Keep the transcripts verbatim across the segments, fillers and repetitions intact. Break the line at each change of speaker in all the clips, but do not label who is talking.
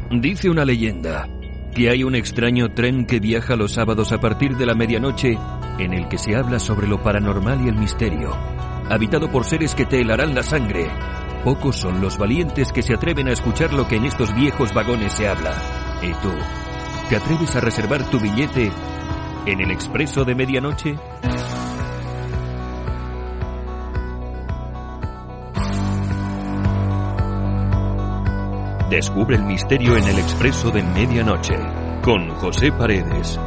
Dice una leyenda que hay un extraño tren que viaja los sábados a partir de la medianoche en el que se habla sobre lo paranormal y el misterio, habitado por seres que te helarán la sangre. Pocos son los valientes que se atreven a escuchar lo que en estos viejos vagones se habla. ¿Y tú? ¿Te atreves a reservar tu billete en el expreso de medianoche? Descubre el misterio en el expreso de medianoche con José Paredes.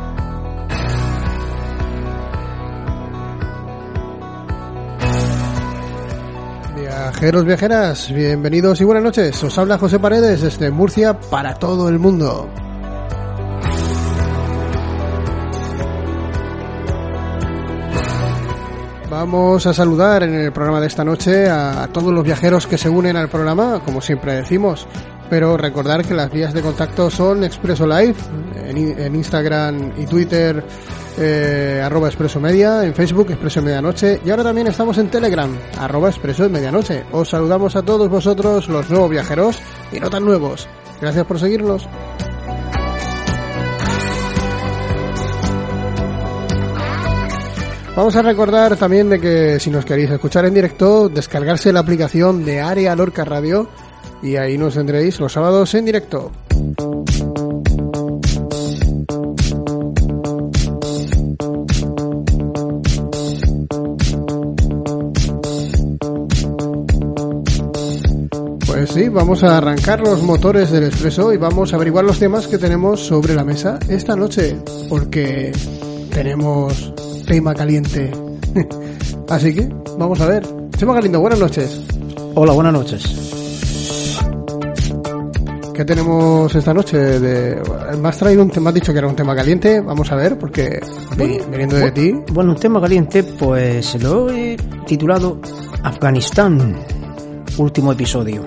Viajeros, viajeras, bienvenidos y buenas noches. Os habla José Paredes desde Murcia para todo el mundo. Vamos a saludar en el programa de esta noche a todos los viajeros que se unen al programa, como siempre decimos. Pero recordar que las vías de contacto son Expreso Live, en, en Instagram y Twitter, eh, arroba Expreso Media, en Facebook Expreso Medianoche, y ahora también estamos en Telegram, arroba Expreso Medianoche. Os saludamos a todos vosotros, los nuevos viajeros y no tan nuevos. Gracias por seguirnos. Vamos a recordar también de que si nos queréis escuchar en directo, descargarse la aplicación de Área Lorca Radio, y ahí nos tendréis los sábados en directo. Pues sí, vamos a arrancar los motores del Expreso y vamos a averiguar los temas que tenemos sobre la mesa esta noche, porque tenemos tema caliente. Así que vamos a ver. Chema Galindo, buenas noches.
Hola, buenas noches.
¿Qué tenemos esta noche? De... Me has traído un tema, me has dicho que era un tema caliente. Vamos a ver, porque bueno, viniendo de
bueno,
ti.
Bueno, un tema caliente, pues lo he titulado Afganistán, último episodio.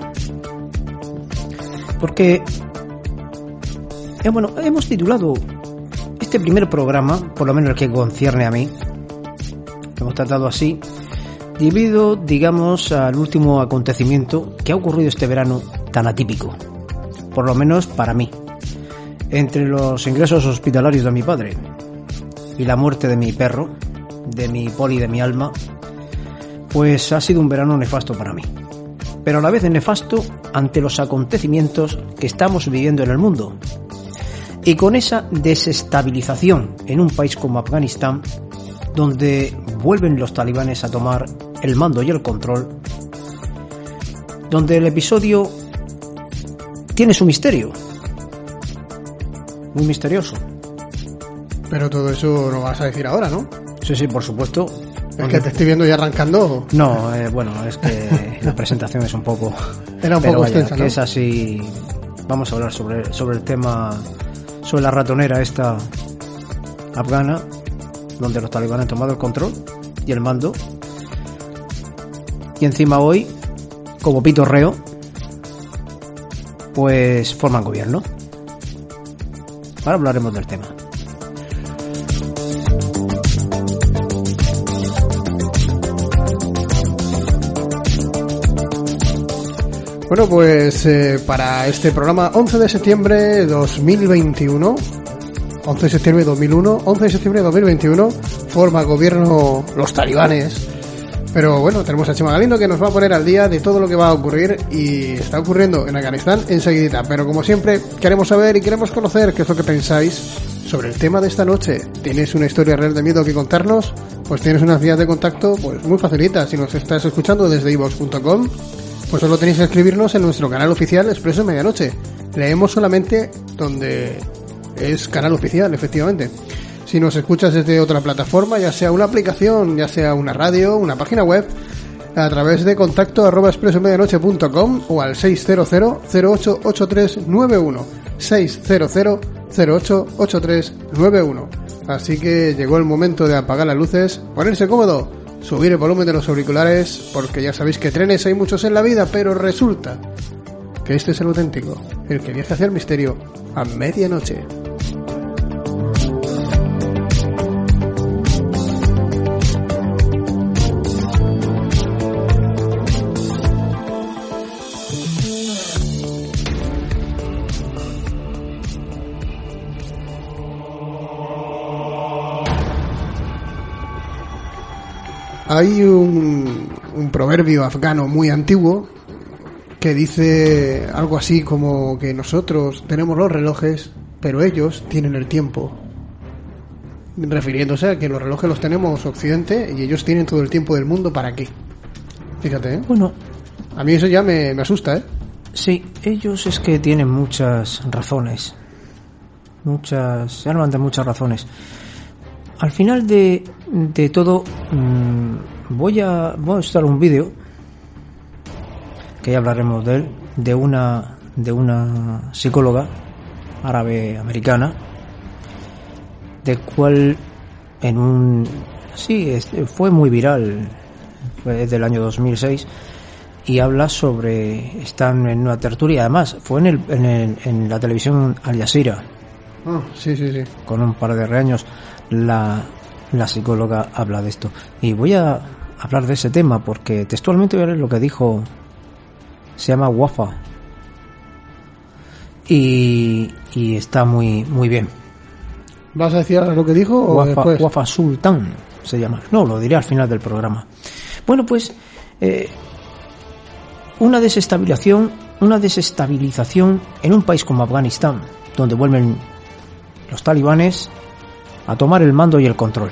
Porque, eh, bueno, hemos titulado este primer programa, por lo menos el que concierne a mí, lo hemos tratado así, debido, digamos, al último acontecimiento que ha ocurrido este verano tan atípico. Por lo menos para mí, entre los ingresos hospitalarios de mi padre y la muerte de mi perro, de mi poli, de mi alma, pues ha sido un verano nefasto para mí, pero a la vez nefasto ante los acontecimientos que estamos viviendo en el mundo, y con esa desestabilización en un país como Afganistán, donde vuelven los talibanes a tomar el mando y el control, donde el episodio tiene su misterio, muy misterioso.
Pero todo eso lo vas a decir ahora, ¿no?
Sí, sí, por supuesto.
Es que te estoy viendo ya arrancando.
No, eh, bueno, es que la presentación es un poco...
Era un
pero
poco
vaya,
extensa, ¿no?
Que es así. Vamos a hablar sobre, sobre el tema, sobre la ratonera esta afgana, donde los talibanes han tomado el control y el mando. Y encima hoy, como pitorreo, pues forman gobierno. Ahora hablaremos del tema.
Bueno, pues eh, para este programa once de septiembre de dos mil veintiuno, once de septiembre de dos mil uno, once de septiembre de dos mil veintiuno, forma gobierno los talibanes. Pero bueno, tenemos a Chema Galindo que nos va a poner al día de todo lo que va a ocurrir, y está ocurriendo en Afganistán enseguidita. Pero como siempre, queremos saber y queremos conocer qué es lo que pensáis sobre el tema de esta noche. ¿Tienes una historia real de miedo que contarnos? Pues tienes unas vías de contacto pues muy facilitas. Si nos estás escuchando desde i vox punto com, pues solo tenéis que escribirnos en nuestro canal oficial Expreso Medianoche. Leemos solamente donde es canal oficial, efectivamente. Si nos escuchas desde otra plataforma, ya sea una aplicación, ya sea una radio, una página web, a través de contacto arroba expreso medianoche punto com o al seis cero cero cero ocho ocho tres nueve uno, seis cero cero cero ocho ocho tres nueve uno. Así que llegó el momento de apagar las luces, ponerse cómodo, subir el volumen de los auriculares, porque ya sabéis que trenes hay muchos en la vida, pero resulta que este es el auténtico, el que viaja hacia el misterio a medianoche. hay un, un proverbio afgano muy antiguo que dice algo así como que nosotros tenemos los relojes, pero ellos tienen el tiempo. Refiriéndose a que los relojes los tenemos Occidente y ellos tienen todo el tiempo del mundo. ¿Para qué? Fíjate, ¿eh?
Bueno,
a mí eso ya me, me asusta, ¿eh?
Sí, ellos es que tienen muchas razones. Muchas, se arman de muchas razones. Al final de, de todo, mmm, voy a voy a mostrar un vídeo que ya hablaremos de él, de una de una psicóloga árabe americana, de cual en un sí fue muy viral, fue del año dos mil seis, y habla sobre, están en una tertulia, además fue en el, en, el, en la televisión Al Jazeera.
Oh, sí, sí, sí.
Con un par de reaños la, la psicóloga habla de esto. Y voy a hablar de ese tema porque textualmente voy a leer lo que dijo. Se llama Wafa. Y, y está muy muy bien.
¿Vas a decir ahora lo que dijo o
Wafa,
después?
Wafa Sultan se llama. No, lo diré al final del programa. Bueno, pues eh, una desestabilización, una desestabilización en un país como Afganistán, donde vuelven los talibanes a tomar el mando y el control.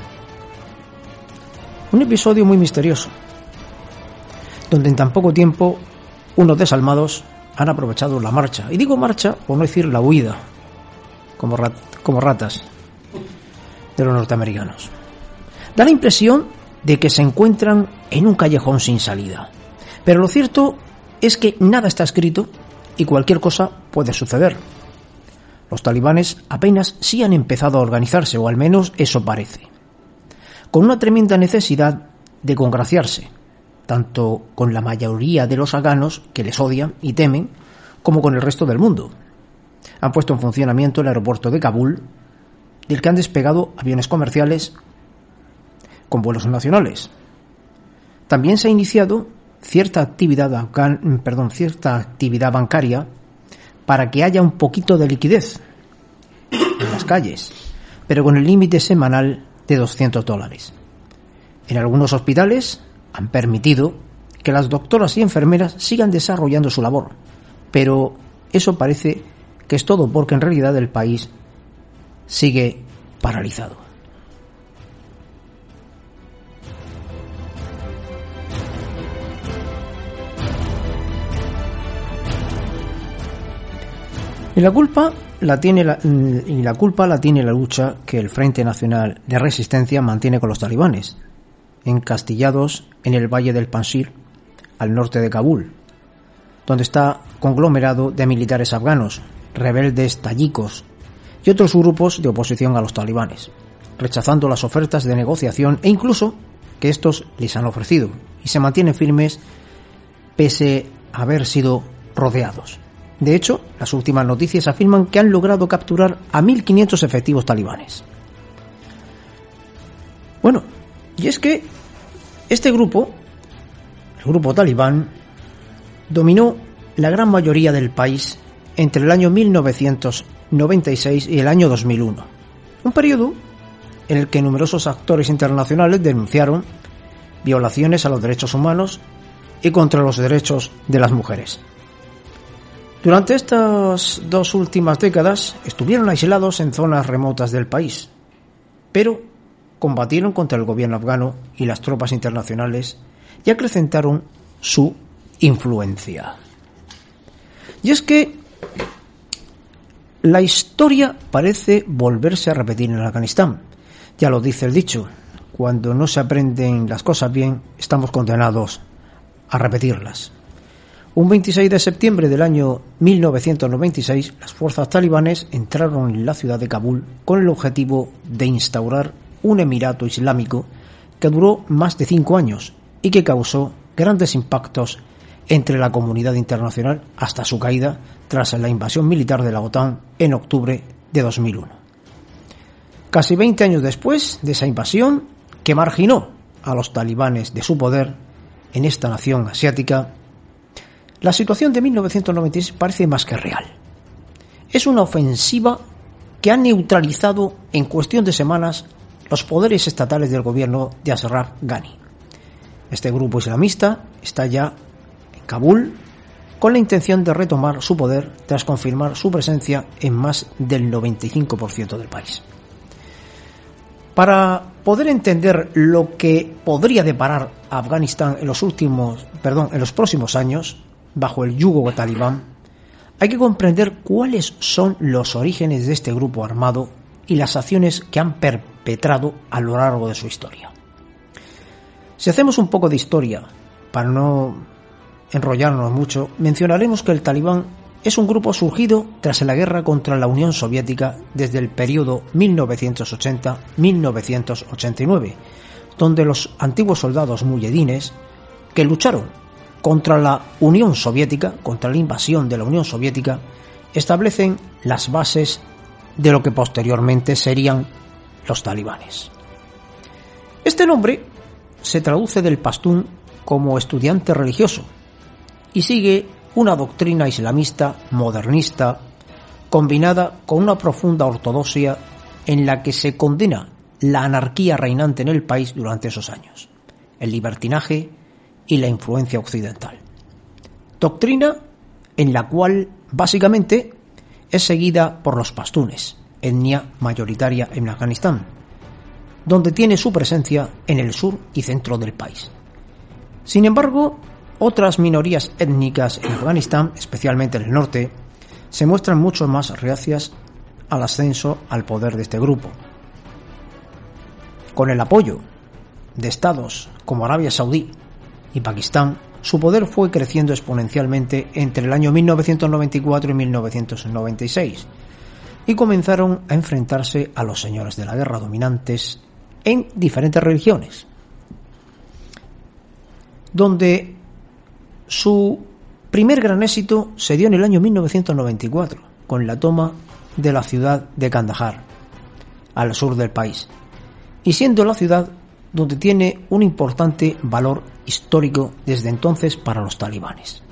Un episodio muy misterioso, donde en tan poco tiempo unos desalmados han aprovechado la marcha. Y digo marcha por no decir la huida, como, rat, como ratas de los norteamericanos. Da la impresión de que se encuentran en un callejón sin salida. Pero lo cierto es que nada está escrito y cualquier cosa puede suceder. Los talibanes apenas sí han empezado a organizarse, o al menos eso parece, con una tremenda necesidad de congraciarse, tanto con la mayoría de los afganos que les odian y temen, como con el resto del mundo. Han puesto en funcionamiento el aeropuerto de Kabul, del que han despegado aviones comerciales con vuelos nacionales. También se ha iniciado cierta actividad, afgan, perdón, cierta actividad bancaria para que haya un poquito de liquidez en las calles, pero con el límite semanal de doscientos dólares. En algunos hospitales han permitido que las doctoras y enfermeras sigan desarrollando su labor, pero eso parece que es todo, porque en realidad el país sigue paralizado. Y la culpa la tiene la, y la culpa la tiene la lucha que el Frente Nacional de Resistencia mantiene con los talibanes, encastillados en el valle del Panjshir, al norte de Kabul, donde está conglomerado de militares afganos, rebeldes tayikos y otros grupos de oposición a los talibanes, rechazando las ofertas de negociación e incluso que estos les han ofrecido, y se mantienen firmes pese a haber sido rodeados. De hecho, las últimas noticias afirman que han logrado capturar a mil quinientos efectivos talibanes. Bueno, y es que este grupo, el grupo talibán, dominó la gran mayoría del país entre el año mil novecientos noventa y seis y el año dos mil uno, un periodo en el que numerosos actores internacionales denunciaron violaciones a los derechos humanos y contra los derechos de las mujeres. Durante estas dos últimas décadas estuvieron aislados en zonas remotas del país, pero combatieron contra el gobierno afgano y las tropas internacionales y acrecentaron su influencia. Y es que la historia parece volverse a repetir en Afganistán. Ya lo dice el dicho, cuando no se aprenden las cosas bien, estamos condenados a repetirlas. Un veintiséis de septiembre del año mil novecientos noventa y seis, las fuerzas talibanes entraron en la ciudad de Kabul con el objetivo de instaurar un emirato islámico que duró más de cinco años y que causó grandes impactos entre la comunidad internacional hasta su caída tras la invasión militar de la OTAN en octubre de dos mil uno. Casi veinte años después de esa invasión, que marginó a los talibanes de su poder en esta nación asiática, la situación de mil novecientos noventa y seis parece más que real. Es una ofensiva que ha neutralizado en cuestión de semanas los poderes estatales del gobierno de Ashraf Ghani, Este grupo islamista está ya en Kabul con la intención de retomar su poder tras confirmar su presencia en más del noventa y cinco por ciento del país. Para poder entender lo que podría deparar a Afganistán en los últimos, perdón, en los próximos años, bajo el yugo talibán, hay que comprender cuáles son los orígenes de este grupo armado y las acciones que han perpetrado a lo largo de su historia. Si hacemos un poco de historia, para no enrollarnos mucho, mencionaremos que el talibán es un grupo surgido tras la guerra contra la Unión Soviética desde el periodo mil novecientos ochenta a mil novecientos ochenta y nueve, donde los antiguos soldados muyahidines que lucharon contra la Unión Soviética, contra la invasión de la Unión Soviética, establecen las bases de lo que posteriormente serían los talibanes. Este nombre se traduce del pastún como estudiante religioso y sigue una doctrina islamista modernista combinada con una profunda ortodoxia en la que se condena la anarquía reinante en el país durante esos años, el libertinaje y la influencia occidental. Doctrina en la cual básicamente es seguida por los pastunes, etnia mayoritaria en Afganistán, donde tiene su presencia en el sur y centro del país. Sin embargo, otras minorías étnicas en Afganistán, especialmente en el norte, se muestran mucho más reacias al ascenso al poder de este grupo. Con el apoyo de estados como Arabia Saudí y Pakistán, su poder fue creciendo exponencialmente entre el año mil novecientos noventa y cuatro y mil novecientos noventa y seis y comenzaron a enfrentarse a los señores de la guerra dominantes en diferentes religiones, donde su primer gran éxito se dio en el año mil novecientos noventa y cuatro, con la toma de la ciudad de Kandahar, al sur del país, y siendo la ciudad donde tiene un importante valor histórico desde entonces para los talibanes.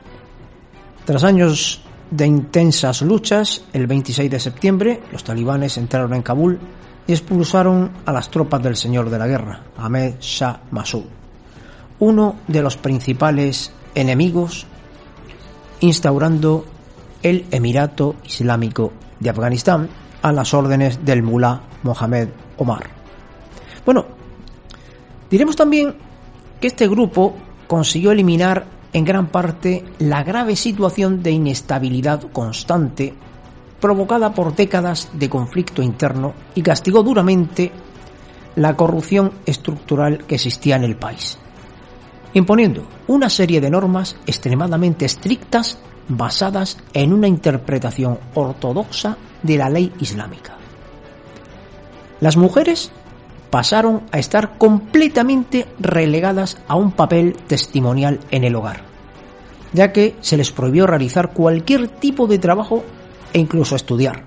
Tras años de intensas luchas, el veintiséis de septiembre, los talibanes entraron en Kabul y expulsaron a las tropas del señor de la guerra, Ahmed Shah Massoud, uno de los principales enemigos, instaurando el Emirato Islámico de Afganistán a las órdenes del mulá Mohammed Omar. Bueno, diremos también que este grupo consiguió eliminar en gran parte la grave situación de inestabilidad constante provocada por décadas de conflicto interno y castigó duramente la corrupción estructural que existía en el país, imponiendo una serie de normas extremadamente estrictas basadas en una interpretación ortodoxa de la ley islámica. Las mujeres pasaron a estar completamente relegadas a un papel testimonial en el hogar, ya que se les prohibió realizar cualquier tipo de trabajo e incluso estudiar.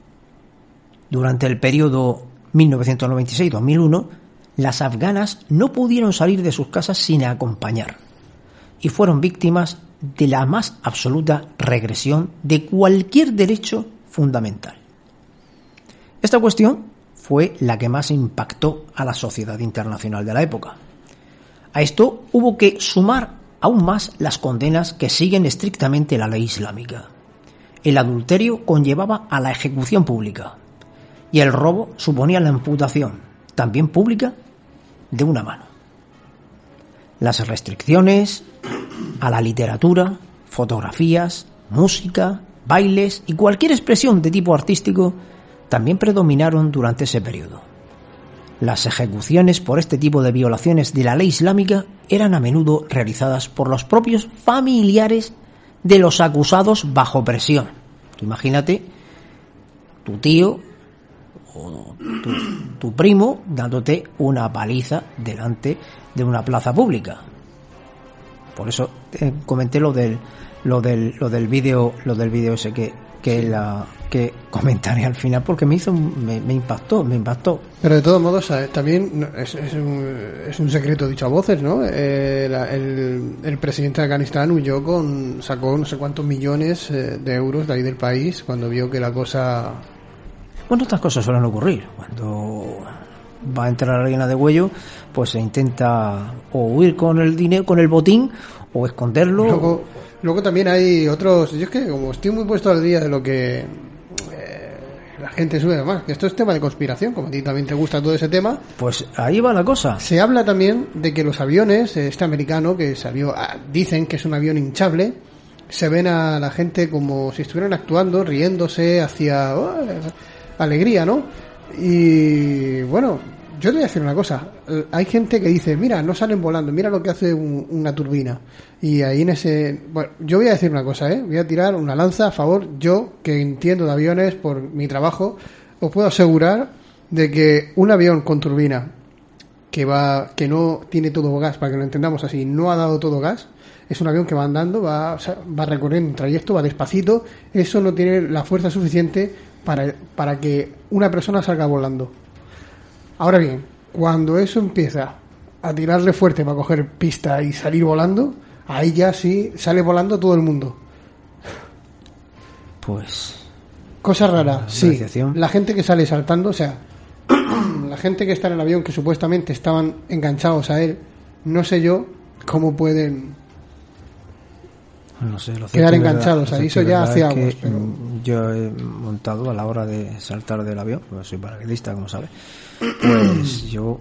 Durante el periodo mil novecientos noventa y seis a dos mil uno, las afganas no pudieron salir de sus casas sin acompañar y fueron víctimas de la más absoluta regresión de cualquier derecho fundamental. Esta cuestión fue la que más impactó a la sociedad internacional de la época. A esto hubo que sumar aún más las condenas que siguen estrictamente la ley islámica. El adulterio conllevaba a la ejecución pública y el robo suponía la amputación, también pública, de una mano. Las restricciones a la literatura, fotografías, música, bailes y cualquier expresión de tipo artístico también predominaron durante ese periodo. Las ejecuciones por este tipo de violaciones de la ley islámica eran a menudo realizadas por los propios familiares de los acusados bajo presión. Tú imagínate tu tío o tu, tu primo dándote una paliza delante de una plaza pública. Por eso eh, comenté lo del lo del lo del vídeo lo del vídeo ese que que la que comentaré al final porque me hizo me, me impactó me impactó
pero de todos modos también es, es, un, es un secreto dicho a voces, ¿no? Eh, la, el, el presidente de Afganistán huyó con sacó no sé cuántos millones de euros de ahí del país cuando vio que la cosa.
Bueno, estas cosas suelen ocurrir cuando va a entrar alguien a degüello, pues se intenta o huir con el dinero, con el botín, o esconderlo.
Luego, luego también hay otros, yo es que como estoy muy puesto al día de lo que eh, la gente sube, además, que esto es tema de conspiración, como a ti también te gusta todo ese tema.
Pues ahí va la cosa.
Se habla también de que los aviones, este americano, que salió, dicen que es un avión hinchable, se ven a la gente como si estuvieran actuando, riéndose, hacia oh, alegría, ¿no? Y bueno, yo te voy a decir una cosa. Hay gente que dice, mira, no salen volando, mira lo que hace un, una turbina. Y ahí en ese... Bueno, yo voy a decir una cosa, ¿eh? Voy a tirar una lanza a favor. Yo, que entiendo de aviones por mi trabajo, os puedo asegurar de que un avión con turbina que va que no tiene todo gas, para que lo entendamos así, no ha dado todo gas, es un avión que va andando, va, o sea, va recorriendo un trayecto, va despacito, eso no tiene la fuerza suficiente para, para que una persona salga volando. Ahora bien, cuando eso empieza a tirarle fuerte para coger pista y salir volando, ahí ya sí sale volando todo el mundo.
Pues...
Cosa rara, sí.
Negociación.
La gente que sale saltando, o sea, la gente que está en el avión, que supuestamente estaban enganchados a él, no sé yo cómo pueden...
No sé, lo
quedar
cierto,
enganchados
verdad,
ahí, eso ya hace años.
Que
pero...
yo he montado a la hora de saltar del avión, pues soy paracaidista, como sabes, pues yo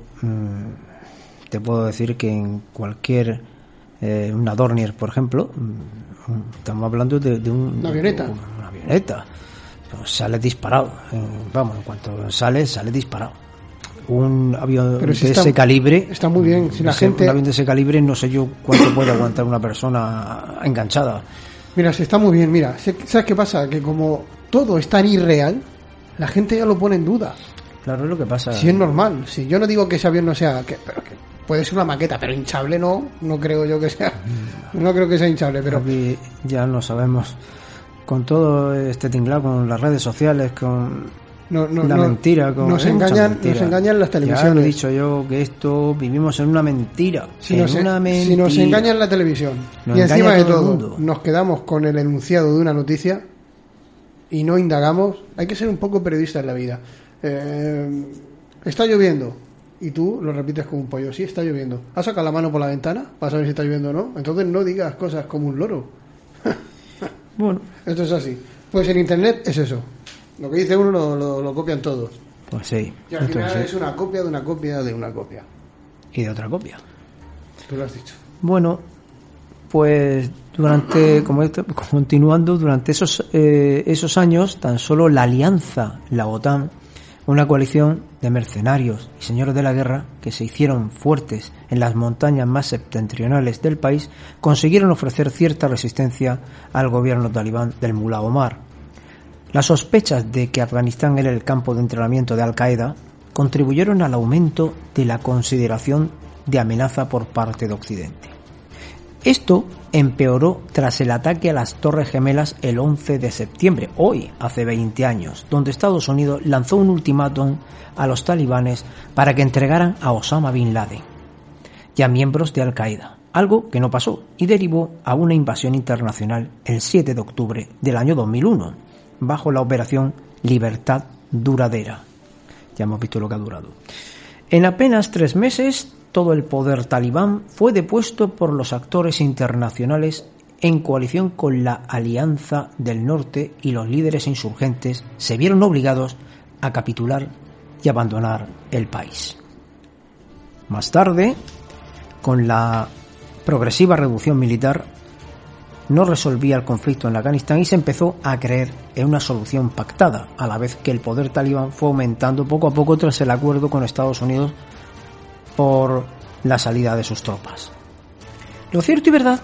mmm, te puedo decir que en cualquier eh, una Dornier, por ejemplo, mmm, estamos hablando de, de un,
una avioneta,
una, una avioneta, pues sale disparado, eh, vamos, en cuanto sale, sale disparado. Un avión
pero si
de
está,
ese calibre
está muy bien. Si la
ese,
gente...
un avión de ese calibre, no sé yo cuánto puede aguantar una persona enganchada.
Mira, si está muy bien, mira, ¿sabes qué pasa? Que como todo es tan irreal, la gente ya lo pone en duda.
Claro, es lo que pasa.
Si es normal, si yo no digo que ese avión no sea, que, pero que puede ser una maqueta, pero hinchable no, no creo yo que sea, no creo que sea hinchable, pero
aquí ya lo sabemos. Con todo este tinglado, con las redes sociales, con
no, no,
la
no,
mentira, con
nos engañan, nos engañan las televisiones.
Ya lo he dicho yo que esto vivimos en una mentira.
Si,
en
nos,
una mentira.
si nos engañan la televisión
nos
y encima de todo,
todo
nos quedamos con el enunciado de una noticia y no indagamos, hay que ser un poco periodista en la vida. Eh, está lloviendo y tú lo repites como un pollo. Sí, está lloviendo. ¿Has sacado la mano por la ventana para saber si está lloviendo o no? Entonces no digas cosas como un loro.
Bueno,
esto es así. Pues en internet es eso. Lo que dice uno lo, lo, lo copian todos.
Pues sí.
Y al final
sí.
es una copia de una copia de una copia.
Y de otra copia.
Tú lo has dicho.
Bueno, pues durante, como este, continuando, durante esos eh, esos años, tan solo la Alianza, la OTAN, una coalición de mercenarios y señores de la guerra que se hicieron fuertes en las montañas más septentrionales del país, consiguieron ofrecer cierta resistencia al gobierno talibán del Mullah Omar. Las sospechas de que Afganistán era el campo de entrenamiento de Al-Qaeda contribuyeron al aumento de la consideración de amenaza por parte de Occidente. Esto empeoró tras el ataque a las Torres Gemelas el once de septiembre, hoy hace veinte años, donde Estados Unidos lanzó un ultimátum a los talibanes para que entregaran a Osama Bin Laden y a miembros de Al-Qaeda, algo que no pasó y derivó a una invasión internacional el siete de octubre del año dos mil uno, bajo la operación Libertad Duradera. Ya hemos visto lo que ha durado. En apenas tres meses, todo el poder talibán fue depuesto por los actores internacionales en coalición con la Alianza del Norte, y los líderes insurgentes se vieron obligados a capitular y abandonar el país. Más tarde, con la progresiva reducción militar, no resolvía el conflicto en Afganistán y se empezó a creer en una solución pactada, a la vez que el poder talibán fue aumentando poco a poco tras el acuerdo con Estados Unidos por la salida de sus tropas. Lo cierto y verdad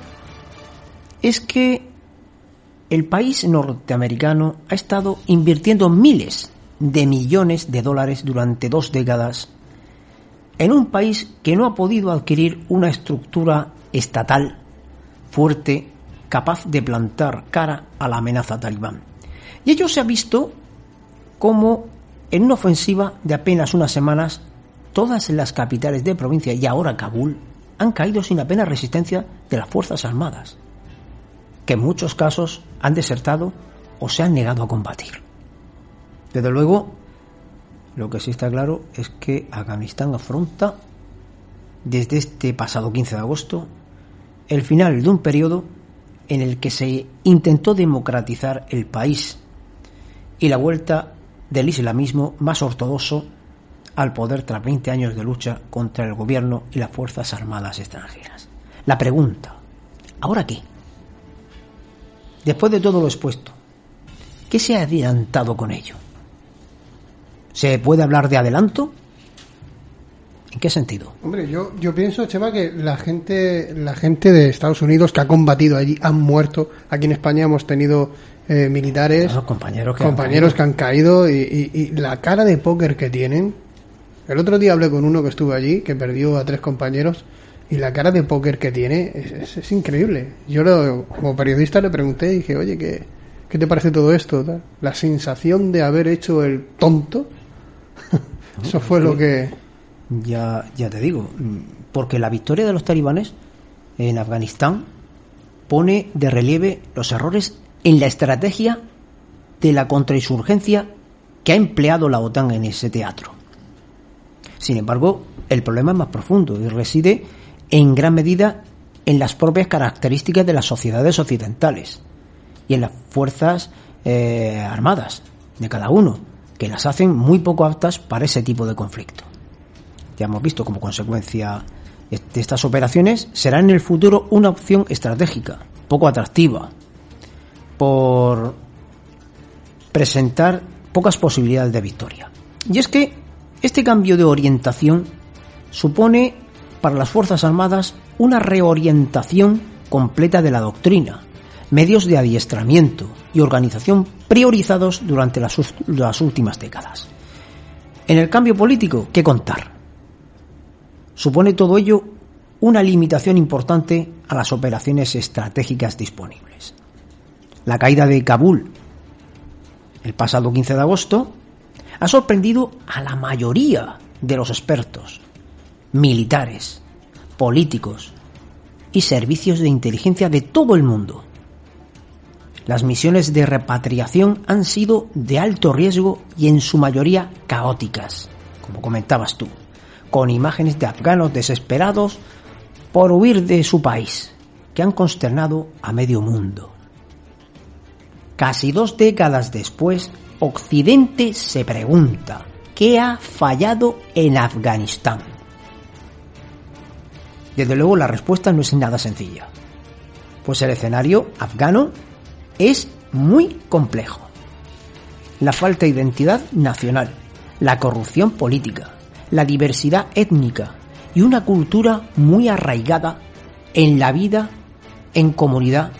es que el país norteamericano ha estado invirtiendo miles de millones de dólares durante dos décadas en un país que no ha podido adquirir una estructura estatal fuerte capaz de plantar cara a la amenaza talibán. Y ello se ha visto como en una ofensiva de apenas unas semanas todas las capitales de provincia y ahora Kabul han caído sin apenas resistencia de las Fuerzas Armadas, que en muchos casos han desertado o se han negado a combatir. Desde luego, lo que sí está claro es que Afganistán afronta desde este pasado quince de agosto el final de un periodo en el que se intentó democratizar el país y la vuelta del islamismo más ortodoxo al poder tras veinte años de lucha contra el gobierno y las fuerzas armadas extranjeras. La pregunta, ¿ahora qué? Después de todo lo expuesto, ¿qué se ha adelantado con ello? ¿Se puede hablar de adelanto? ¿En qué sentido?
Hombre, yo, yo pienso, Chema, que la gente, la gente de Estados Unidos que ha combatido allí han muerto. Aquí en España hemos tenido eh, militares,
Los compañeros que
compañeros
han
que han caído y, y, y la cara de póker que tienen. El otro día hablé con uno que estuvo allí, que perdió a tres compañeros, y la cara de póker que tiene es, es, es increíble. Yo lo, como periodista le pregunté y dije, oye, ¿qué, qué te parece todo esto? ¿Tal? La sensación de haber hecho el tonto, eso fue lo que...
Ya, ya te digo, porque la victoria de los talibanes en Afganistán pone de relieve los errores en la estrategia de la contrainsurgencia que ha empleado la OTAN en ese teatro. Sin embargo, el problema es más profundo y reside en gran medida en las propias características de las sociedades occidentales y en las fuerzas eh, armadas de cada uno, que las hacen muy poco aptas para ese tipo de conflicto. Ya hemos visto como consecuencia de estas operaciones será en el futuro una opción estratégica poco atractiva por presentar pocas posibilidades de victoria. Y es que este cambio de orientación supone para las Fuerzas Armadas una reorientación completa de la doctrina, medios de adiestramiento y organización priorizados durante las, las últimas décadas. En el cambio político, ¿qué contar? Supone todo ello una limitación importante a las operaciones estratégicas disponibles. La caída de Kabul el pasado quince de agosto ha sorprendido a la mayoría de los expertos, militares, políticos y servicios de inteligencia de todo el mundo. Las misiones de repatriación han sido de alto riesgo y en su mayoría caóticas, como comentabas tú, con imágenes de afganos desesperados por huir de su país, que han consternado a medio mundo. Casi dos décadas después, Occidente se pregunta, ¿qué ha fallado en Afganistán? Desde luego la respuesta no es nada sencilla, pues el escenario afgano es muy complejo. La falta de identidad nacional, la corrupción política, la diversidad étnica y una cultura muy arraigada en la vida en comunidad,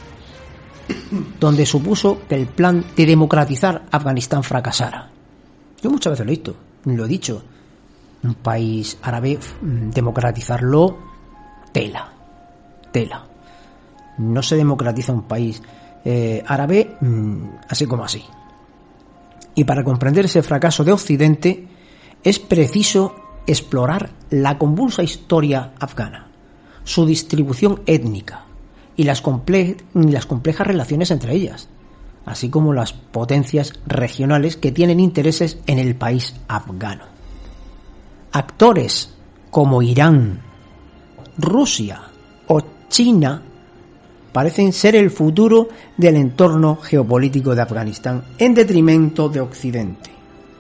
donde supuso que el plan de democratizar Afganistán fracasara. Yo muchas veces lo he visto, lo he dicho, un país árabe, democratizarlo, tela, tela. No se democratiza un país eh, árabe así como así. Y para comprender ese fracaso de Occidente, es preciso explorar la convulsa historia afgana, su distribución étnica y las, comple- las complejas relaciones entre ellas, así como las potencias regionales que tienen intereses en el país afgano. Actores como Irán, Rusia o China parecen ser el futuro del entorno geopolítico de Afganistán en detrimento de Occidente.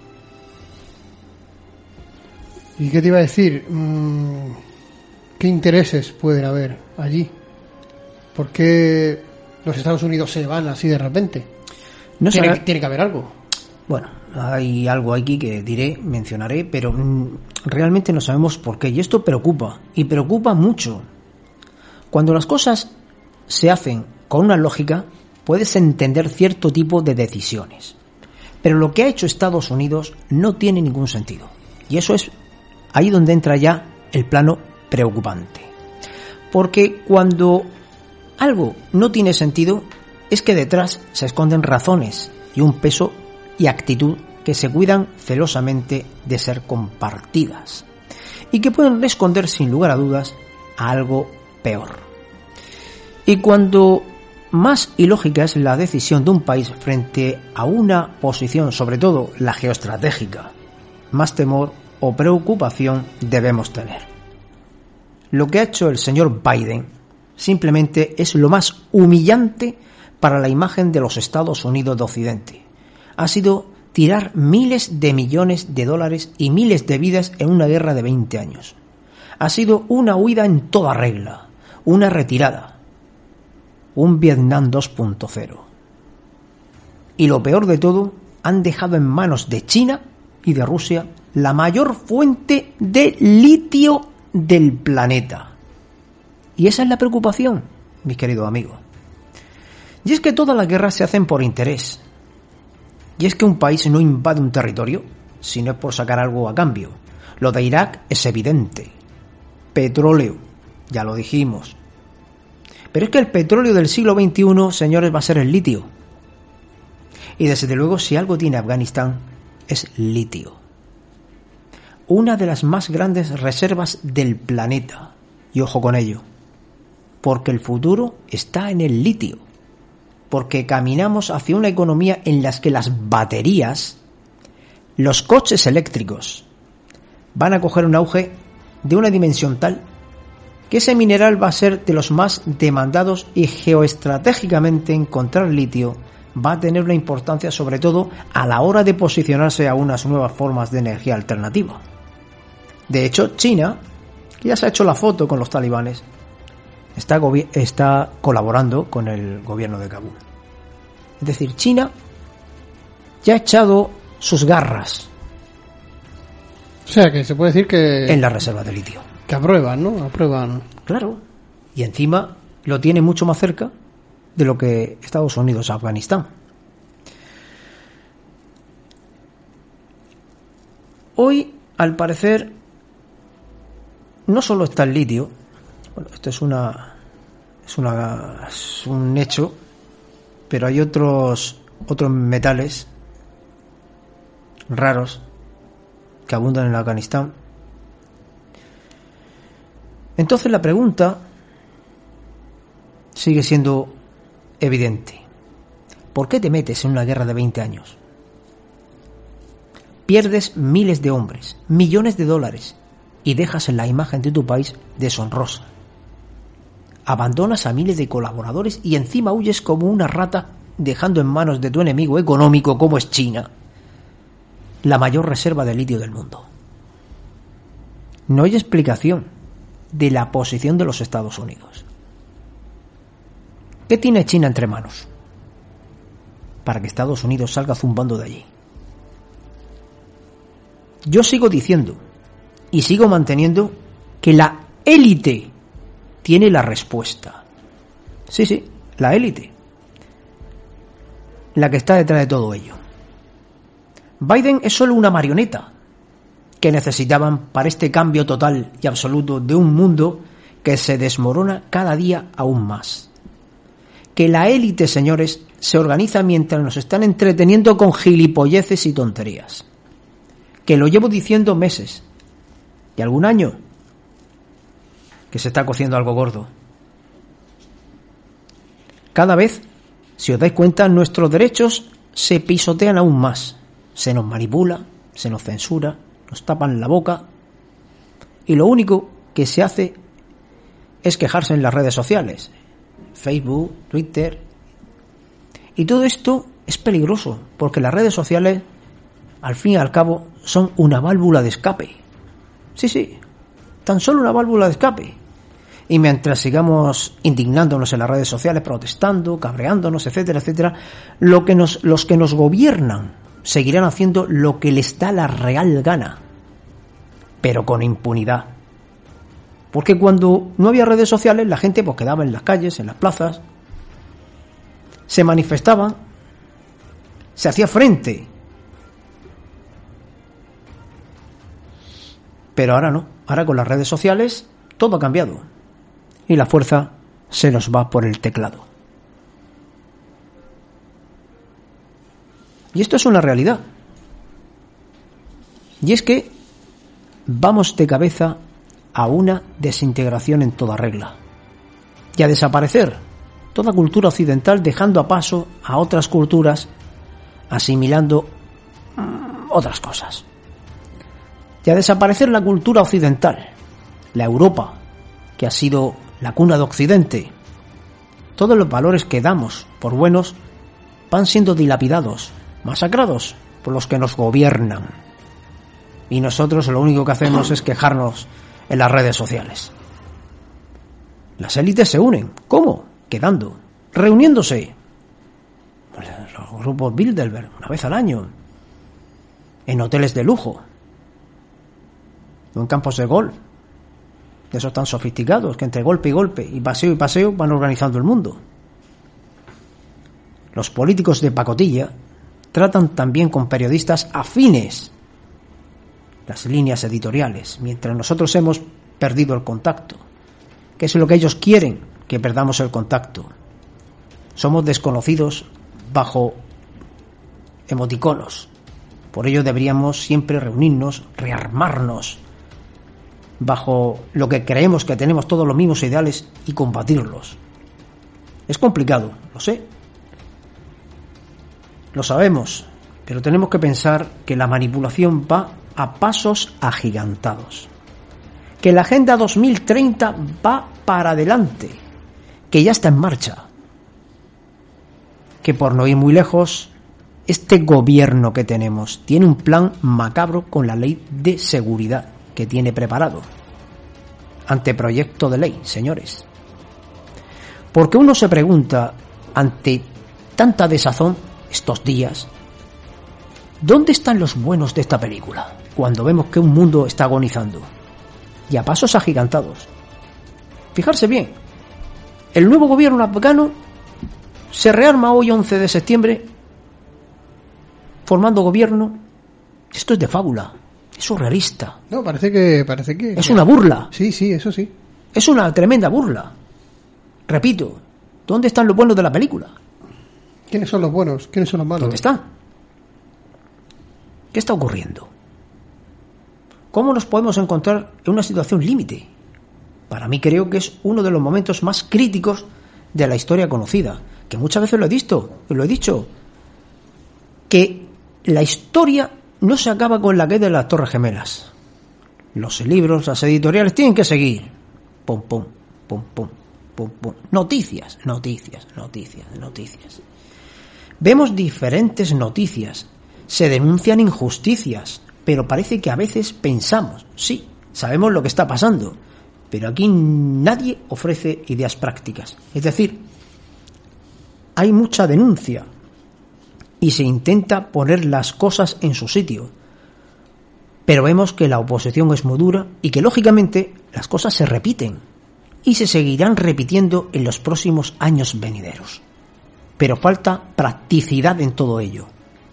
¿Y qué te iba a decir? ¿Qué intereses pueden haber allí? ¿Por qué los Estados Unidos se van así de repente?
No
tiene,
sabe...
que, tiene que haber algo.
Bueno, hay algo aquí que diré, mencionaré, pero mmm, realmente no sabemos por qué. Y esto preocupa, y preocupa mucho. Cuando las cosas se hacen con una lógica, puedes entender cierto tipo de decisiones. Pero lo que ha hecho Estados Unidos no tiene ningún sentido. Y eso es ahí donde entra ya el plano preocupante. Porque cuando algo no tiene sentido, es que detrás se esconden razones y un peso y actitud que se cuidan celosamente de ser compartidas y que pueden esconder sin lugar a dudas a algo peor. Y cuando más ilógica es la decisión de un país frente a una posición, sobre todo la geoestratégica, más temor o preocupación debemos tener. Lo que ha hecho el señor Biden simplemente es lo más humillante para la imagen de los Estados Unidos de Occidente. Ha sido tirar miles de millones de dólares y miles de vidas en una guerra de veinte años. Ha sido una huida en toda regla, una retirada, un Vietnam dos punto cero. Y lo peor de todo, han dejado en manos de China y de Rusia la mayor fuente de litio del planeta. Y esa es la preocupación, mis queridos amigos. Y es que todas las guerras se hacen por interés. Y es que un país no invade un territorio si no es por sacar algo a cambio. Lo de Irak es evidente. Petróleo, ya lo dijimos. Pero es que el petróleo del siglo veintiuno, señores, va a ser el litio. Y desde luego, si algo tiene Afganistán, es litio. Una de las más grandes reservas del planeta. Y ojo con ello, porque el futuro está en el litio. Porque caminamos hacia una economía en la que las baterías, los coches eléctricos, van a coger un auge de una dimensión tal que ese mineral va a ser de los más demandados y geoestratégicamente encontrar litio va a tener una importancia sobre todo a la hora de posicionarse a unas nuevas formas de energía alternativa. De hecho, China, que ya se ha hecho la foto con los talibanes, está, gobi- está colaborando con el gobierno de Kabul. Es decir, China ya ha echado sus garras.
O sea, que se puede decir que...
En la reserva de litio.
Que aprueban, ¿no? Aprueban.
Claro. Y encima lo tiene mucho más cerca de lo que Estados Unidos a Afganistán. Hoy, al parecer, no solo está el litio. Bueno, esto es una... Es, una, es un hecho, pero hay otros otros metales raros que abundan en Afganistán. Entonces la pregunta sigue siendo evidente. ¿Por qué te metes en una guerra de veinte años? Pierdes miles de hombres, millones de dólares y dejas en la imagen de tu país deshonrosa. Abandonas a miles de colaboradores y encima huyes como una rata, dejando en manos de tu enemigo económico como es China la mayor reserva de litio del mundo. No hay explicación de la posición de los Estados Unidos. ¿Qué tiene China entre manos para que Estados Unidos salga zumbando de allí? Yo sigo diciendo y sigo manteniendo que la élite tiene la respuesta. Sí, sí, la élite. La que está detrás de todo ello. Biden es solo una marioneta que necesitaban para este cambio total y absoluto de un mundo que se desmorona cada día aún más. Que la élite, señores, se organiza mientras nos están entreteniendo con gilipolleces y tonterías. Que lo llevo diciendo meses y algún año que se está cociendo algo gordo. Cada vez, si os dais cuenta, nuestros derechos se pisotean aún más. Se nos manipula, se nos censura, nos tapan la boca y lo único que se hace es quejarse en las redes sociales, Facebook, Twitter, y todo esto es peligroso porque las redes sociales al fin y al cabo son una válvula de escape. Sí, sí, tan solo una válvula de escape. Y mientras sigamos indignándonos en las redes sociales, protestando, cabreándonos, etcétera, etcétera, lo que nos, los que nos gobiernan seguirán haciendo lo que les da la real gana, pero con impunidad. Porque cuando no había redes sociales, la gente pues quedaba en las calles, en las plazas, se manifestaban, se hacía frente. Pero ahora no, ahora con las redes sociales todo ha cambiado y la fuerza se nos va por el teclado. Y esto es una realidad. Y es que vamos de cabeza a una desintegración en toda regla y a desaparecer toda cultura occidental, dejando a paso a otras culturas, asimilando otras cosas. y a desaparecer la cultura occidental, la Europa, que ha sido la cuna de Occidente. Todos los valores que damos por buenos van siendo dilapidados, masacrados por los que nos gobiernan. Y nosotros lo único que hacemos es quejarnos en las redes sociales. Las élites se unen. ¿Cómo? Quedando, reuniéndose. Los grupos Bilderberg, una vez al año, en hoteles de lujo, o en campos de golf, de esos tan sofisticados que entre golpe y golpe y paseo y paseo van organizando el mundo. Los políticos de pacotilla tratan también con periodistas afines las líneas editoriales, mientras nosotros hemos perdido el contacto, que es lo que ellos quieren, que perdamos el contacto. Somos desconocidos bajo emoticonos. Por ello deberíamos siempre reunirnos, rearmarnos bajo lo que creemos que tenemos todos los mismos ideales y combatirlos. Es complicado, lo sé. Lo sabemos, pero tenemos que pensar que la manipulación va a pasos agigantados. Que la Agenda dos mil treinta va para adelante, que ya está en marcha. Que por no ir muy lejos, este gobierno que tenemos tiene un plan macabro con la ley de seguridad que tiene preparado. Anteproyecto de ley, señores. Porque uno se pregunta, ante tanta desazón estos días, ¿dónde están los buenos de esta película? Cuando vemos que un mundo está agonizando y a pasos agigantados. Fijarse bien, el nuevo gobierno afgano se rearma hoy once de septiembre formando gobierno. Esto es de fábula, es surrealista.
No, parece que parece que
es una burla.
Sí, sí, eso sí.
Es una tremenda burla. Repito, ¿dónde están los buenos de la película?
¿Quiénes son los buenos? ¿Quiénes son los malos?
¿Dónde están? ¿Qué está ocurriendo? ¿Cómo nos podemos encontrar en una situación límite? Para mí creo que es uno de los momentos más críticos de la historia conocida, que muchas veces lo he visto, lo he dicho, que la historia no se acaba con la caída de las Torres Gemelas. Los libros, las editoriales tienen que seguir. Pum, pum, pum, pum, pum, pum. Noticias, noticias, noticias, noticias. Vemos diferentes noticias, se denuncian injusticias, pero parece que a veces pensamos, sí, sabemos lo que está pasando, pero aquí nadie ofrece ideas prácticas. Es decir, hay mucha denuncia y se intenta poner las cosas en su sitio, pero vemos que la oposición es muy dura y que lógicamente las cosas se repiten y se seguirán repitiendo en los próximos años venideros. Pero falta practicidad en todo ello.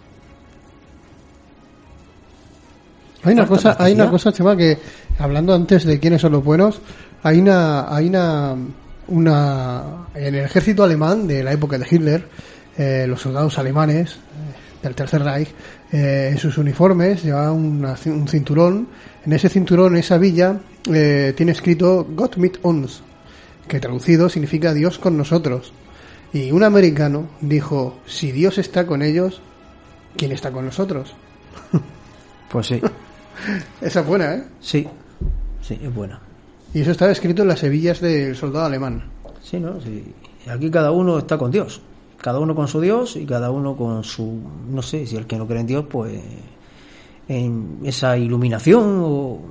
Hay una cosa, hay una cosa, Chema, que hablando antes de quiénes son los buenos, hay una, hay una, una en el ejército alemán de la época de Hitler, eh, los soldados alemanes eh, del Tercer Reich, eh, en sus uniformes llevaban una, un cinturón. En ese cinturón, en esa villa, eh, tiene escrito Gott mit uns, que traducido significa Dios con nosotros. Y un americano dijo, si Dios está con ellos, ¿quién está con nosotros?
Pues sí.
Esa es buena, ¿eh?
Sí, sí, es buena.
Y eso está escrito en las hebillas del soldado alemán.
Sí, ¿no? Sí. Aquí cada uno está con Dios. Cada uno con su Dios y cada uno con su... No sé, si el que no cree en Dios, pues... en esa iluminación o...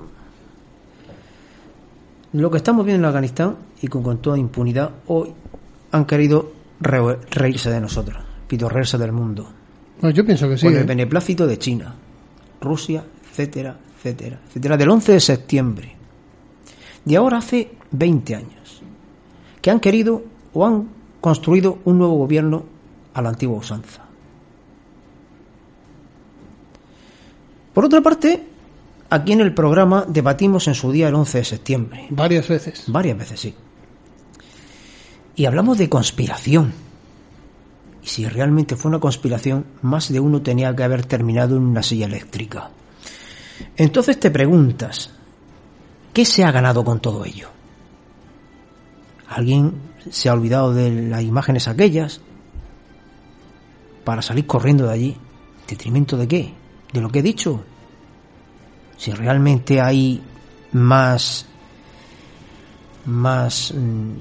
Lo que estamos viendo en Afganistán, y con, con toda impunidad, hoy han querido re- reírse de nosotros, pitorrearse del mundo.
Bueno, yo pienso que sí.
Con el
¿eh?
beneplácito de China, Rusia, etcétera, etcétera, etcétera, del once de septiembre. De ahora hace veinte años, que han querido o han construido un nuevo gobierno a la antigua usanza. Por otra parte, aquí en el programa debatimos en su día el once de septiembre.
Varias veces.
Varias veces, sí. Y hablamos de conspiración. Y si realmente fue una conspiración, más de uno tenía que haber terminado en una silla eléctrica. Entonces te preguntas, ¿qué se ha ganado con todo ello? ¿Alguien se ha olvidado de las imágenes aquellas para salir corriendo de allí? ¿Detrimento de qué? ¿De lo que he dicho? si realmente hay más más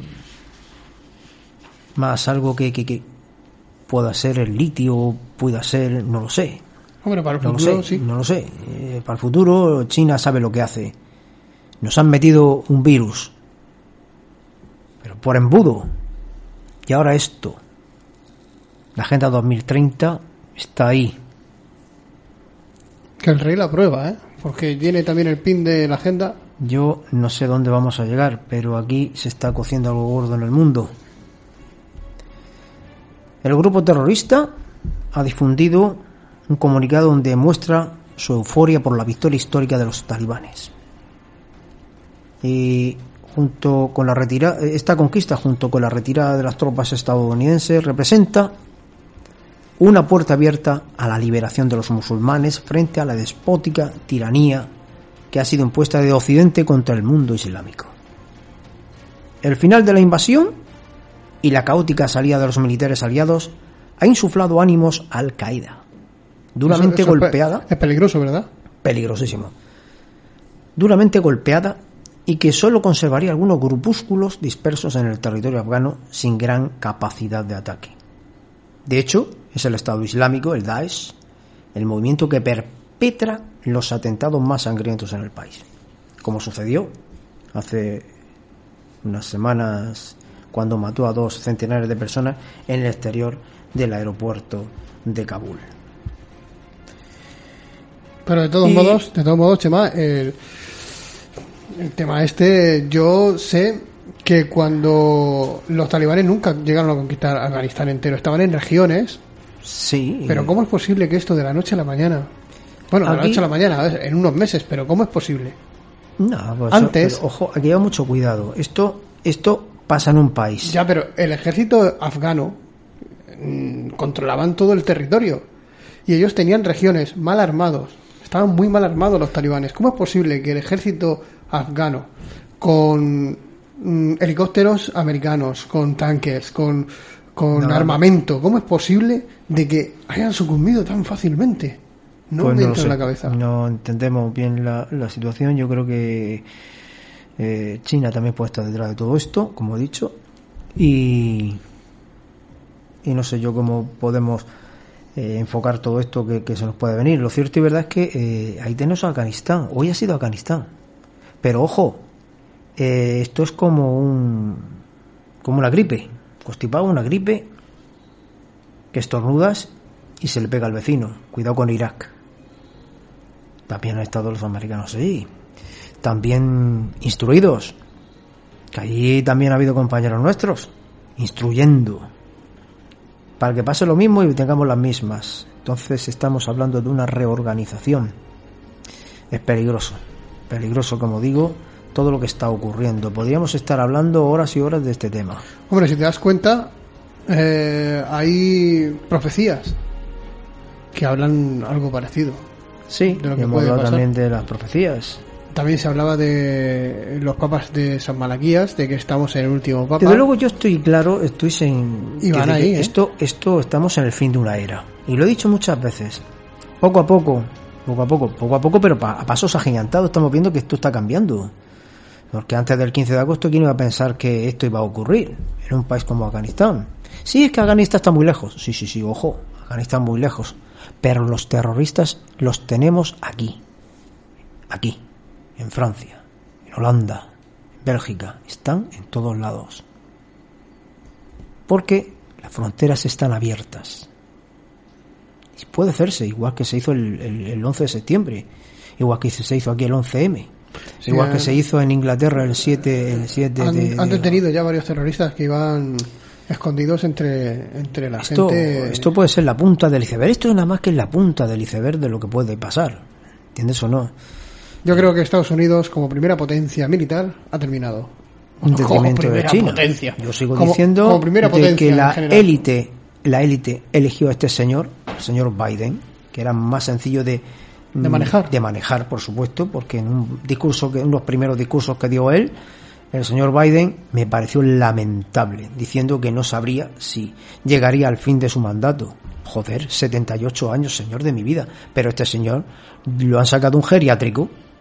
más algo que, que, que pueda ser el litio, pueda ser, no lo sé.
Hombre, para el
no
futuro,
lo sé,
sí.
No lo sé. Eh, para el futuro, China sabe lo que hace. Nos han metido un virus, pero por embudo. Y ahora esto. La Agenda dos mil treinta está ahí.
Que el rey la aprueba, ¿eh? Porque tiene también el pin de la agenda.
Yo no sé dónde vamos a llegar, pero aquí se está cociendo algo gordo en el mundo. El grupo terrorista ha difundido un comunicado donde muestra su euforia por la victoria histórica de los talibanes. Y junto con la retirada, esta conquista, junto con la retirada de las tropas estadounidenses, representa una puerta abierta a la liberación de los musulmanes frente a la despótica tiranía que ha sido impuesta de Occidente contra el mundo islámico. El final de la invasión y la caótica salida de los militares aliados ha insuflado ánimos a Al-Qaeda, duramente
eso, eso
golpeada.
Es peligroso, ¿verdad?
Peligrosísimo. Duramente golpeada y que solo conservaría algunos grupúsculos dispersos en el territorio afgano sin gran capacidad de ataque. De hecho, es el Estado Islámico, el Daesh, el movimiento que perpetra los atentados más sangrientos en el país, como sucedió hace unas semanas cuando mató a dos centenares de personas en el exterior del aeropuerto de Kabul.
Pero de todos y... modos, de todos modos, Chema, el, el tema este, yo sé que cuando los talibanes nunca llegaron a conquistar Afganistán entero, estaban en regiones.
Sí.
Pero ¿cómo es posible que esto de la noche a la mañana? Bueno, de la noche a la mañana, en unos meses, pero ¿cómo es posible?
No, pues
antes.
Eso, pero, ojo, aquí hay mucho cuidado. Esto, esto pasa en un país.
Ya, pero el ejército afgano mmm, controlaban todo el territorio y ellos tenían regiones mal armados. Estaban muy mal armados los talibanes. ¿Cómo es posible que el ejército afgano, con mmm, helicópteros americanos, con tanques, con, con no, armamento, cómo es posible de que hayan sucumbido tan fácilmente? No
pues
me
no
entra
sé.
en la cabeza.
No entendemos bien la, la situación. Yo creo que eh, China también puede estar detrás de todo esto, como he dicho, y y no sé yo cómo podemos eh, enfocar todo esto que, que se nos puede venir. Lo cierto y verdad es que eh, ahí tenemos a Afganistán. Hoy ha sido Afganistán, pero ojo, eh, esto es como un como una gripe, constipado, una gripe que estornudas y se le pega al vecino. Cuidado con Irak. También han estado los americanos ahí, también instruidos, que allí también ha habido compañeros nuestros instruyendo para que pase lo mismo y tengamos las mismas. Entonces estamos hablando de una reorganización. Es peligroso, peligroso como digo, todo lo que está ocurriendo. Podríamos estar hablando horas y horas de este tema.
Hombre, si te das cuenta, eh, hay profecías que hablan algo parecido.
Sí,
de lo que
hemos
puede
hablado
pasar.
también de las profecías.
También se hablaba de los papas de San Malaquías, de que estamos en el último papa.
Desde luego yo estoy claro, estoy sin...
Y van ahí, ¿eh?
Esto, esto estamos en el fin de una era. Y lo he dicho muchas veces. Poco a poco, poco a poco, poco a poco, pero a pasos agigantados estamos viendo que esto está cambiando. Porque antes del quince de agosto, ¿quién iba a pensar que esto iba a ocurrir en un país como Afganistán? Sí, es que Afganistán está muy lejos. Sí, sí, sí, ojo, Afganistán muy lejos. Pero los terroristas los tenemos aquí, aquí, en Francia, en Holanda, en Bélgica, están en todos lados. Porque las fronteras están abiertas. Y puede hacerse, igual que se hizo el, el, el once de septiembre, igual que se hizo aquí el once eme, sí, igual que se hizo en Inglaterra el siete, el siete
han,
de, de...
Han detenido ya varios terroristas que iban escondidos entre, entre la
esto,
gente.
Esto puede ser la punta del iceberg. Esto es nada más que la punta del iceberg de lo que puede pasar. ¿Entiendes o no?
Yo creo que Estados Unidos, como primera potencia militar, ha terminado.
Un detrimento de China.
Potencia.
Yo sigo
como,
diciendo
como primera
de que la
élite,
la élite eligió a este señor, el señor Biden, que era más sencillo de
de manejar,
de manejar, por supuesto, porque en un discurso que en los primeros discursos que dio él, el señor Biden me pareció lamentable, diciendo que no sabría si llegaría al fin de su mandato. Joder, setenta y ocho años, señor de mi vida. Pero este señor lo han sacado un geriátrico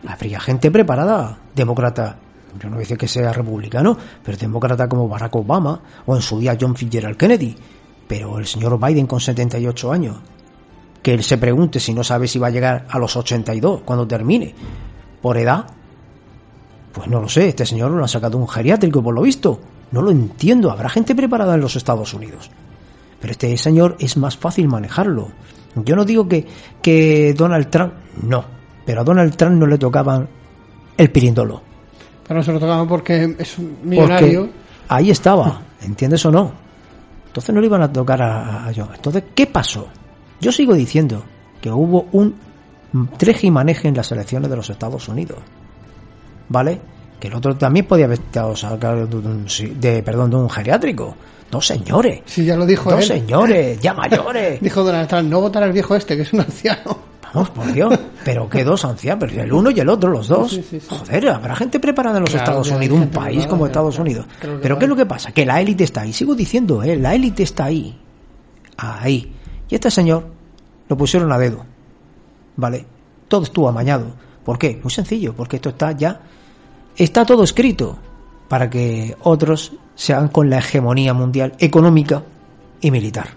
habría gente preparada, demócrata. Yo no voy a decir que sea republicano, pero demócrata como Barack Obama o en su día John Fitzgerald Kennedy. Pero el señor Biden con setenta y ocho años, que él se pregunte si no sabe si va a llegar a los ochenta y dos cuando termine, por edad, pues no lo sé, este señor lo ha sacado un geriátrico por lo visto. No lo entiendo, habrá gente preparada en los Estados Unidos. Pero este señor es más fácil manejarlo. Yo no digo que, que Donald Trump, no, pero a Donald Trump no le tocaban el pirindolo.
Pero no se lo tocaban porque es un millonario.
Porque ahí estaba, ¿entiendes o no? Entonces no le iban a tocar a, a John. Entonces, ¿qué pasó? Yo sigo diciendo que hubo un treje y maneje en las elecciones de los Estados Unidos, ¿vale? Que el otro también podía haber estado sacado de, un, de, perdón, de un geriátrico. Dos señores.
Sí, ya lo dijo
Dos
él.
señores, ya mayores.
Dijo Donald Trump, no votar al viejo este, que es un anciano.
Vamos, por Dios. Pero qué dos ancianos, pero el uno y el otro, los dos. Sí, sí, sí. Joder, habrá gente preparada en los
claro,
Estados Unidos, un país preparada, como Estados claro, Unidos. Claro, pero ¿qué es lo que pasa? Que la élite está ahí. Sigo diciendo, eh, la élite está ahí. Ahí. Y este señor lo pusieron a dedo. ¿Vale? Todo estuvo amañado. ¿Por qué? Muy sencillo, porque esto está ya... Está todo escrito para que otros se hagan con la hegemonía mundial económica y militar.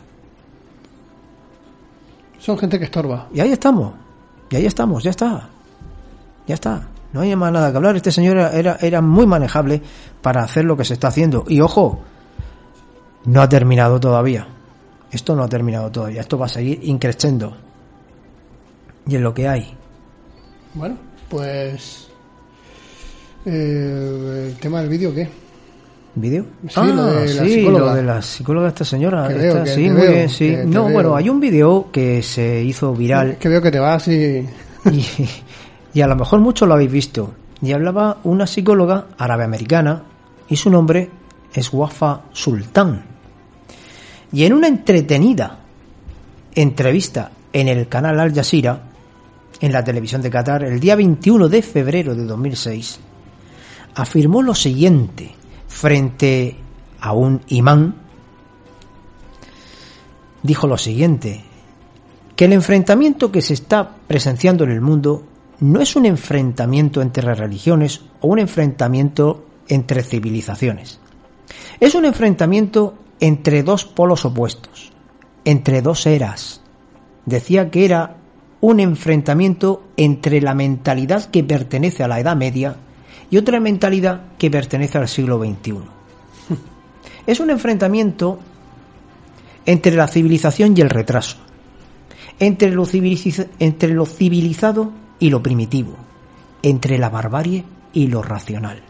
Son gente que estorba.
Y ahí estamos. Y ahí estamos, ya está. Ya está. No hay más nada que hablar. Este señor era, era, era muy manejable para hacer lo que se está haciendo. Y ojo, no ha terminado todavía. Esto no ha terminado todavía. Esto va a seguir increciendo. Y es lo que hay.
Bueno, pues... Eh, el tema del vídeo, ¿qué?
¿Vídeo?
Sí,
ah,
lo de la
sí,
psicóloga.
lo de la psicóloga de esta señora.
Que veo,
esta,
que
sí,
te
muy
veo,
bien, sí.
que te
No,
veo.
bueno, hay un vídeo que se hizo viral.
Que veo que te vas y...
y... Y a lo mejor muchos lo habéis visto. Y hablaba una psicóloga árabe-americana y su nombre es Wafa Sultan. Y en una entretenida entrevista en el canal Al Jazeera, en la televisión de Qatar, el día veintiuno de febrero de dos mil seis, afirmó lo siguiente frente a un imán. Dijo lo siguiente, que el enfrentamiento que se está presenciando en el mundo no es un enfrentamiento entre religiones o un enfrentamiento entre civilizaciones. Es un enfrentamiento entre dos polos opuestos, entre dos eras. Decía que era un enfrentamiento entre la mentalidad que pertenece a la Edad Media y otra mentalidad que pertenece al siglo veintiuno. Es un enfrentamiento entre la civilización y el retraso, entre lo, civiliz- entre lo civilizado y lo primitivo, entre la barbarie y lo racional.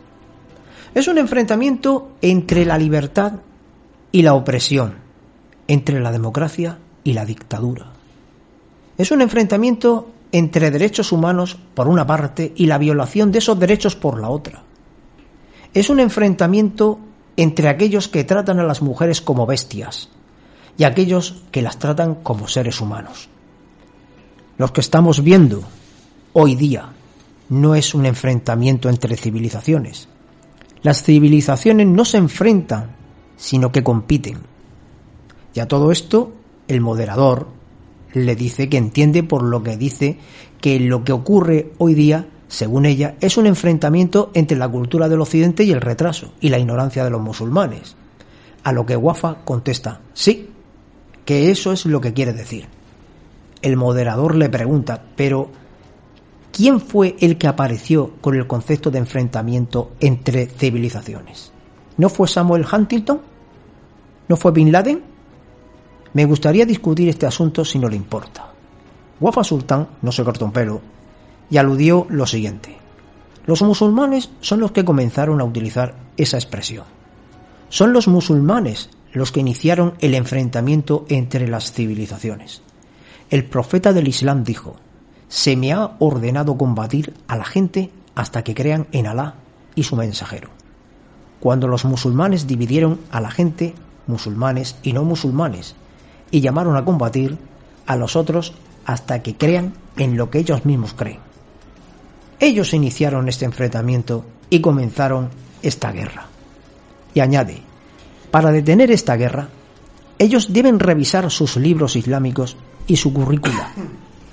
Es un enfrentamiento entre la libertad y la opresión, entre la democracia y la dictadura. Es un enfrentamiento entre derechos humanos por una parte y la violación de esos derechos por la otra. Es un enfrentamiento entre aquellos que tratan a las mujeres como bestias y aquellos que las tratan como seres humanos. Lo que estamos viendo hoy día no es un enfrentamiento entre civilizaciones. Las civilizaciones no se enfrentan, sino que compiten. Y a todo esto, el moderador le dice que entiende por lo que dice que lo que ocurre hoy día, según ella, es un enfrentamiento entre la cultura del occidente y el retraso y la ignorancia de los musulmanes. A lo que Wafa contesta, sí, que eso es lo que quiere decir. El moderador le pregunta, pero ¿quién fue el que apareció con el concepto de enfrentamiento entre civilizaciones? ¿No fue Samuel Huntington? ¿No fue Bin Laden? Me gustaría discutir este asunto si no le importa. Wafa Sultan no se cortó un pelo y aludió lo siguiente. Los musulmanes son los que comenzaron a utilizar esa expresión. Son los musulmanes los que iniciaron el enfrentamiento entre las civilizaciones. El profeta del Islam dijo, se me ha ordenado combatir a la gente hasta que crean en Alá y su mensajero. Cuando los musulmanes dividieron a la gente, musulmanes y no musulmanes, y llamaron a combatir a los otros hasta que crean en lo que ellos mismos creen. Ellos iniciaron este enfrentamiento y comenzaron esta guerra. Y añade, para detener esta guerra, ellos deben revisar sus libros islámicos y su currícula.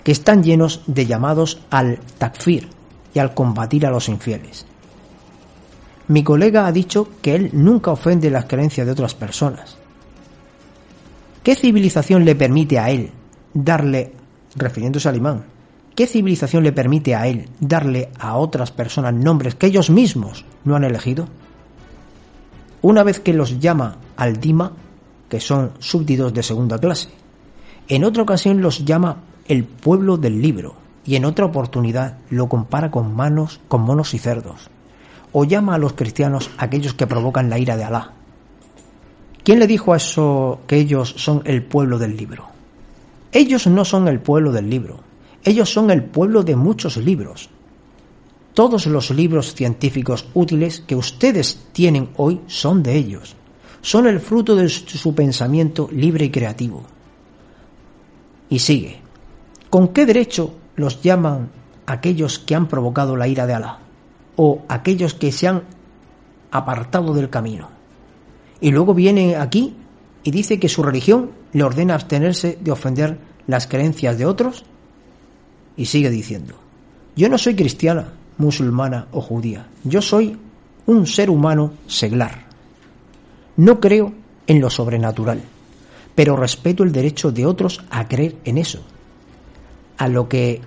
que están llenos de llamados al takfir y al combatir a los infieles. Mi colega ha dicho que él nunca ofende las creencias de otras personas. ¿Qué civilización le permite a él darle, refiriéndose al imán, qué civilización le permite a él darle a otras personas nombres que ellos mismos no han elegido? Una vez que los llama al dima, que son súbditos de segunda clase, en otra ocasión los llama el pueblo del libro, y en otra oportunidad lo compara con manos, con monos y cerdos, o llama a los cristianos aquellos que provocan la ira de Alá. ¿Quién le dijo a eso que ellos son el pueblo del libro? Ellos no son el pueblo del libro, ellos son el pueblo de muchos libros. Todos los libros científicos útiles que ustedes tienen hoy son de ellos, son el fruto de su pensamiento libre y creativo. Y sigue, ¿con qué derecho los llaman aquellos que han provocado la ira de Alá, o aquellos que se han apartado del camino? Y luego viene aquí y dice que su religión le ordena abstenerse de ofender las creencias de otros, y sigue diciendo, yo no soy cristiana, musulmana o judía, yo soy un ser humano seglar. No creo en lo sobrenatural, pero respeto el derecho de otros a creer en eso. A lo que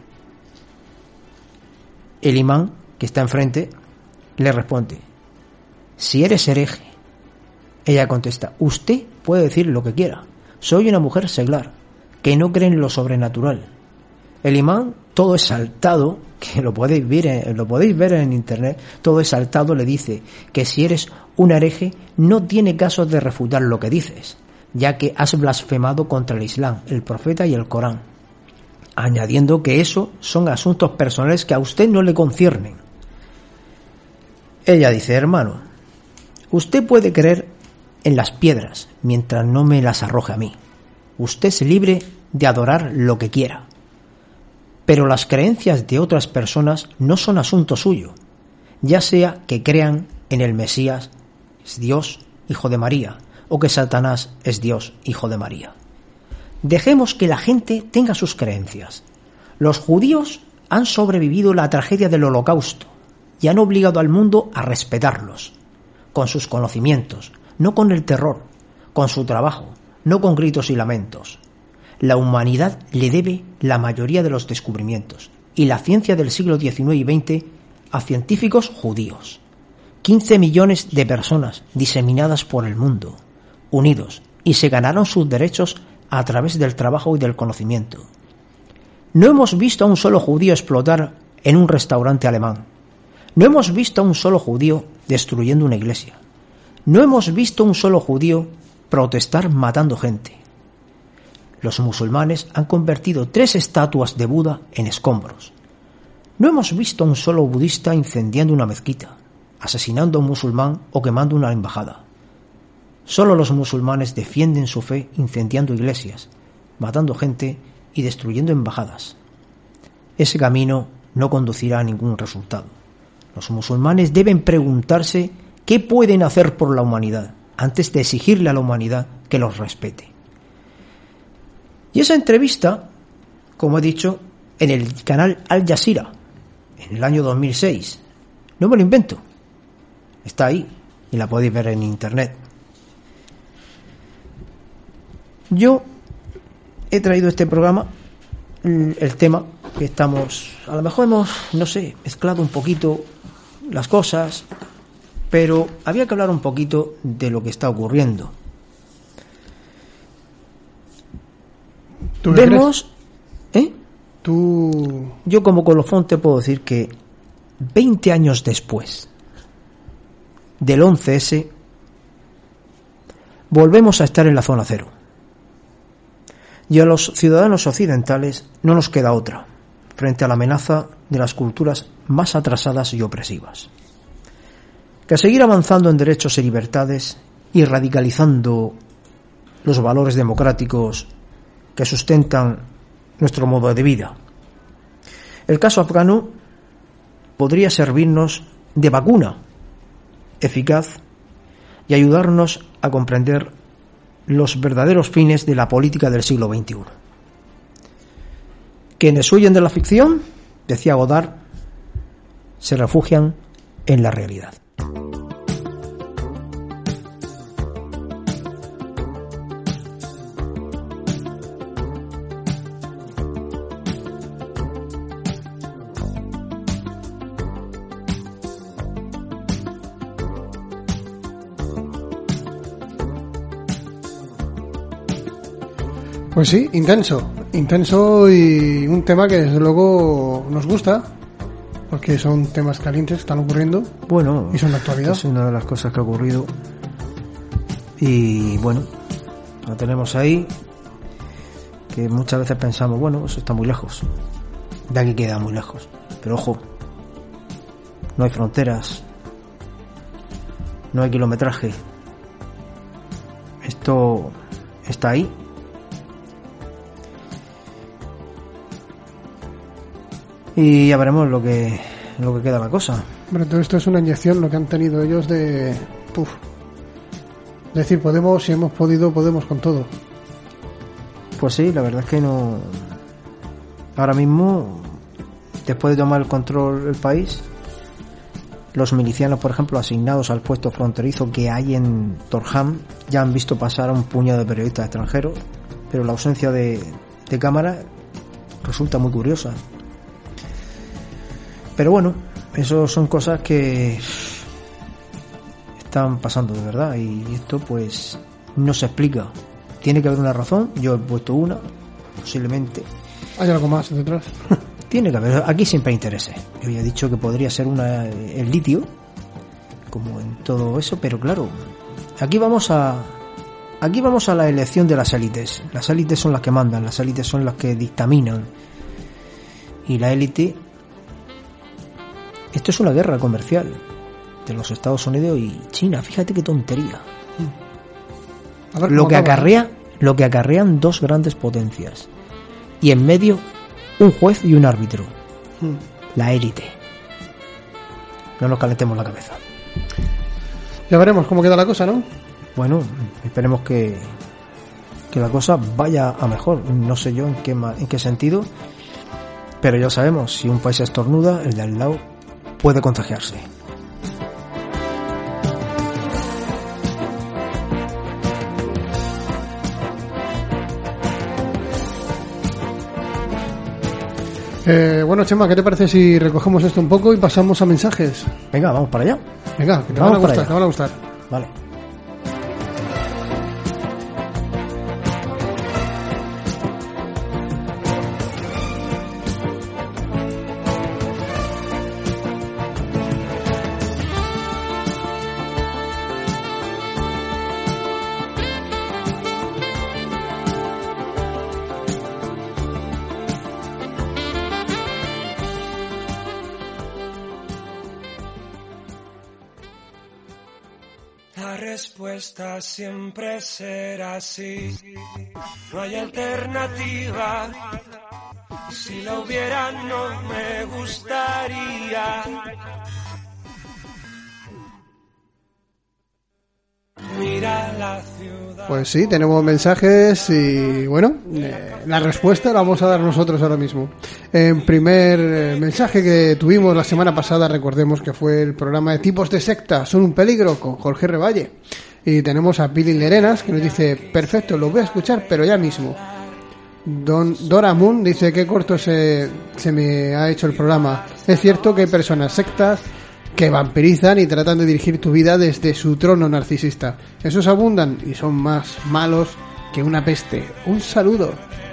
el imán que está enfrente le responde, si eres hereje. Ella contesta, usted puede decir lo que quiera, soy una mujer seglar, que no cree en lo sobrenatural. El imán, todo exaltado, que lo podéis ver, lo podéis ver en internet, todo exaltado le dice que si eres un hereje no tiene caso de refutar lo que dices, ya que has blasfemado contra el Islam, el profeta y el Corán, añadiendo que eso son asuntos personales que a usted no le conciernen. Ella dice, hermano, usted puede creer en las piedras mientras no me las arroje a mí. Usted es libre de adorar lo que quiera. Pero las creencias de otras personas no son asunto suyo, ya sea que crean en el Mesías, es Dios, hijo de María, o que Satanás es Dios, hijo de María. Dejemos que la gente tenga sus creencias. Los judíos han sobrevivido la tragedia del Holocausto y han obligado al mundo a respetarlos, con sus conocimientos, no con el terror, con su trabajo, no con gritos y lamentos. La humanidad le debe la mayoría de los descubrimientos y la ciencia del siglo diecinueve y veinte a científicos judíos. quince millones de personas diseminadas por el mundo, unidos, y se ganaron sus derechos a través del trabajo y del conocimiento. No hemos visto a un solo judío explotar en un restaurante alemán. No hemos visto a un solo judío destruyendo una iglesia. No hemos visto a un solo judío protestar matando gente. Los musulmanes han convertido tres estatuas de Buda en escombros. No hemos visto a un solo budista incendiando una mezquita, asesinando a un musulmán o quemando una embajada. Solo los musulmanes defienden su fe incendiando iglesias, matando gente y destruyendo embajadas. Ese camino no conducirá a ningún resultado. Los musulmanes deben preguntarse qué pueden hacer por la humanidad antes de exigirle a la humanidad que los respete. Y esa entrevista, como he dicho, en el canal Al Jazeera, en el año dos mil seis, no me lo invento, está ahí y la podéis ver en internet. Yo he traído este programa, el tema que estamos, a lo mejor hemos, no sé, mezclado un poquito las cosas, pero había que hablar un poquito de lo que está ocurriendo.
¿Tú qué
Vemos,
crees?
¿eh?
Tú...
Yo como colofón te puedo decir que veinte años después del once ese, volvemos a estar en la zona cero. Y a los ciudadanos occidentales no nos queda otra frente a la amenaza de las culturas más atrasadas y opresivas que seguir avanzando en derechos y libertades y radicalizando los valores democráticos que sustentan nuestro modo de vida. El caso afgano podría servirnos de vacuna eficaz y ayudarnos a comprender los verdaderos fines de la política del siglo veintiuno. Quienes huyen de la ficción, decía Godard, se refugian en la realidad.
Pues sí, intenso, intenso y un tema que desde luego nos gusta, porque son temas calientes que están ocurriendo.
Bueno,
y son de actualidad.
Es una de las cosas que ha ocurrido. Y bueno, lo tenemos ahí, que muchas veces pensamos, bueno, eso está muy lejos, de aquí queda muy lejos. Pero ojo, no hay fronteras, no hay kilometraje. Esto está ahí. Y ya veremos lo que lo que queda la cosa.
Bueno, todo esto es una inyección lo que han tenido ellos de... Puf. Es decir, podemos, si hemos podido, podemos con todo.
Pues sí, la verdad es que no... Ahora mismo, después de tomar el control del país, los milicianos, por ejemplo, asignados al puesto fronterizo que hay en Torham, ya han visto pasar a un puñado de periodistas extranjeros, pero la ausencia de, de cámara resulta muy curiosa. Pero bueno, eso son cosas que están pasando de verdad y esto pues no se explica. Tiene que haber una razón, yo he puesto una, posiblemente.
¿Hay algo más detrás?
Tiene que haber, aquí siempre hay intereses. Yo ya he dicho que podría ser una el litio, como en todo eso, pero claro, aquí vamos a aquí vamos a la elección de las élites. Las élites son las que mandan, las élites son las que dictaminan. Y la élite... Esto es una guerra comercial de los Estados Unidos y China. Fíjate qué tontería.
A ver,
lo que
acaba.
acarrea, lo que acarrean dos grandes potencias y en medio un juez y un árbitro.
Hmm.
La élite. No nos calentemos la cabeza.
Ya veremos cómo queda la cosa, ¿no?
Bueno, esperemos que que la cosa vaya a mejor. No sé yo en qué en qué sentido, pero ya sabemos, si un país estornuda, el de al lado puede contagiarse.
Eh, bueno, Chema, ¿qué te parece si recogemos esto un poco y pasamos a mensajes?
Venga, vamos para allá.
Venga, que te
Vamos
van a
para
gustar,
allá.
te van a gustar.
Vale.
La respuesta siempre será sí, no hay alternativa. Si la hubiera no me gustaría. Mira la ciudad.
Pues sí, tenemos mensajes y bueno, eh, la respuesta la vamos a dar nosotros ahora mismo. En primer eh, mensaje que tuvimos la semana pasada, recordemos que fue el programa de tipos de secta, son un peligro, con Jorge Revalle. Y tenemos a Billy Lerenas que nos dice, perfecto, lo voy a escuchar, pero ya mismo. Don Dora Moon dice, qué corto se, se me ha hecho el programa. Es cierto que hay personas sectas que vampirizan y tratan de dirigir tu vida desde su trono narcisista. Esos abundan y son más malos que una peste. Un saludo.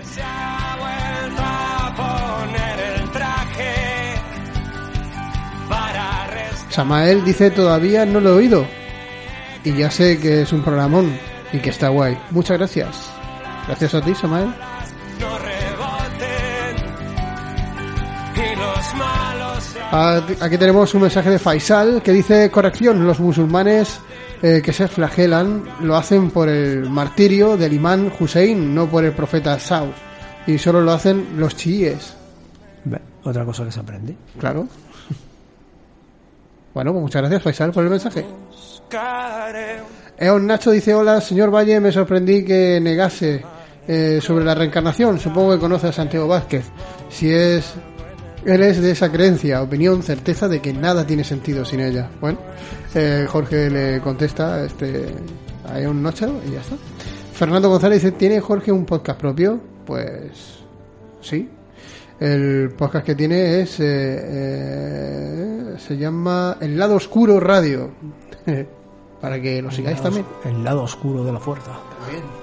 Samael dice, todavía no lo he oído y ya sé que es un programón y que está guay. Muchas gracias. Gracias a ti, Samael. Aquí tenemos un mensaje de Faisal que dice, corrección, los musulmanes eh, que se flagelan lo hacen por el martirio del imán Hussein, no por el profeta Saud, y solo lo hacen los chiíes.
Otra cosa que se aprende.
Claro. Bueno, pues muchas gracias, Faisal, por el mensaje. Eon Nacho dice, hola, señor Valle, me sorprendí que negase eh, sobre la reencarnación. Supongo que conoce a Santiago Vázquez. Si es... Él es de esa creencia, opinión, certeza de que nada tiene sentido sin ella. Bueno, eh, Jorge le contesta, este, hay un noche y ya está. Fernando González dice, ¿tiene Jorge un podcast propio? Pues sí. El podcast que tiene es, eh, eh, se llama El Lado Oscuro Radio. Para que lo sigáis también.
El lado oscuro de la fuerza.
También.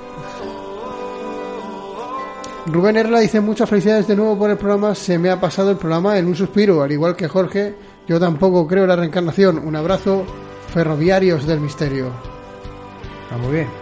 Rubén Erla dice, muchas felicidades de nuevo por el programa, se me ha pasado el programa en un suspiro, al igual que Jorge, yo tampoco creo en la reencarnación. Un abrazo, ferroviarios del misterio.
Está muy bien.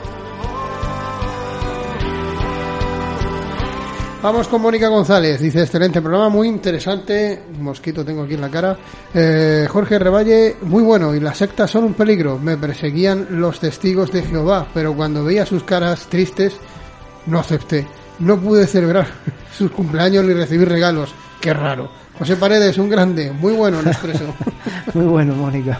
Vamos con Mónica González, dice, excelente programa, muy interesante, un mosquito tengo aquí en la cara. eh, Jorge Revalle, muy bueno, y las sectas son un peligro, me perseguían los testigos de Jehová, pero cuando veía sus caras tristes, no acepté. No pude celebrar sus cumpleaños ni recibir regalos. Qué raro. José Paredes, un grande. Muy bueno el expreso.
Muy bueno, Mónica.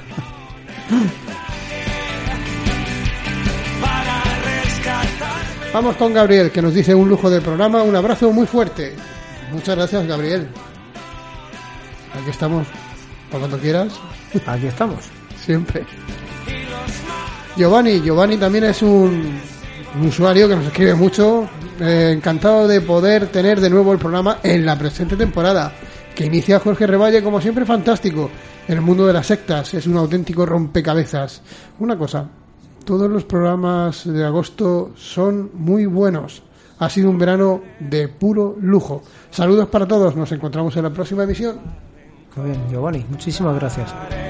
Vamos con Gabriel, que nos dice un lujo del programa. Un abrazo muy fuerte. Muchas gracias, Gabriel. Aquí estamos. Por cuando quieras.
Aquí estamos.
Siempre. Giovanni. Giovanni también es un... un usuario que nos escribe mucho, eh, encantado de poder tener de nuevo el programa en la presente temporada, que inicia Jorge Revalle, como siempre fantástico, en el mundo de las sectas, es un auténtico rompecabezas. Una cosa, todos los programas de agosto son muy buenos, ha sido un verano de puro lujo. Saludos para todos, nos encontramos en la próxima emisión.
Muy bien, Giovanni, muchísimas gracias.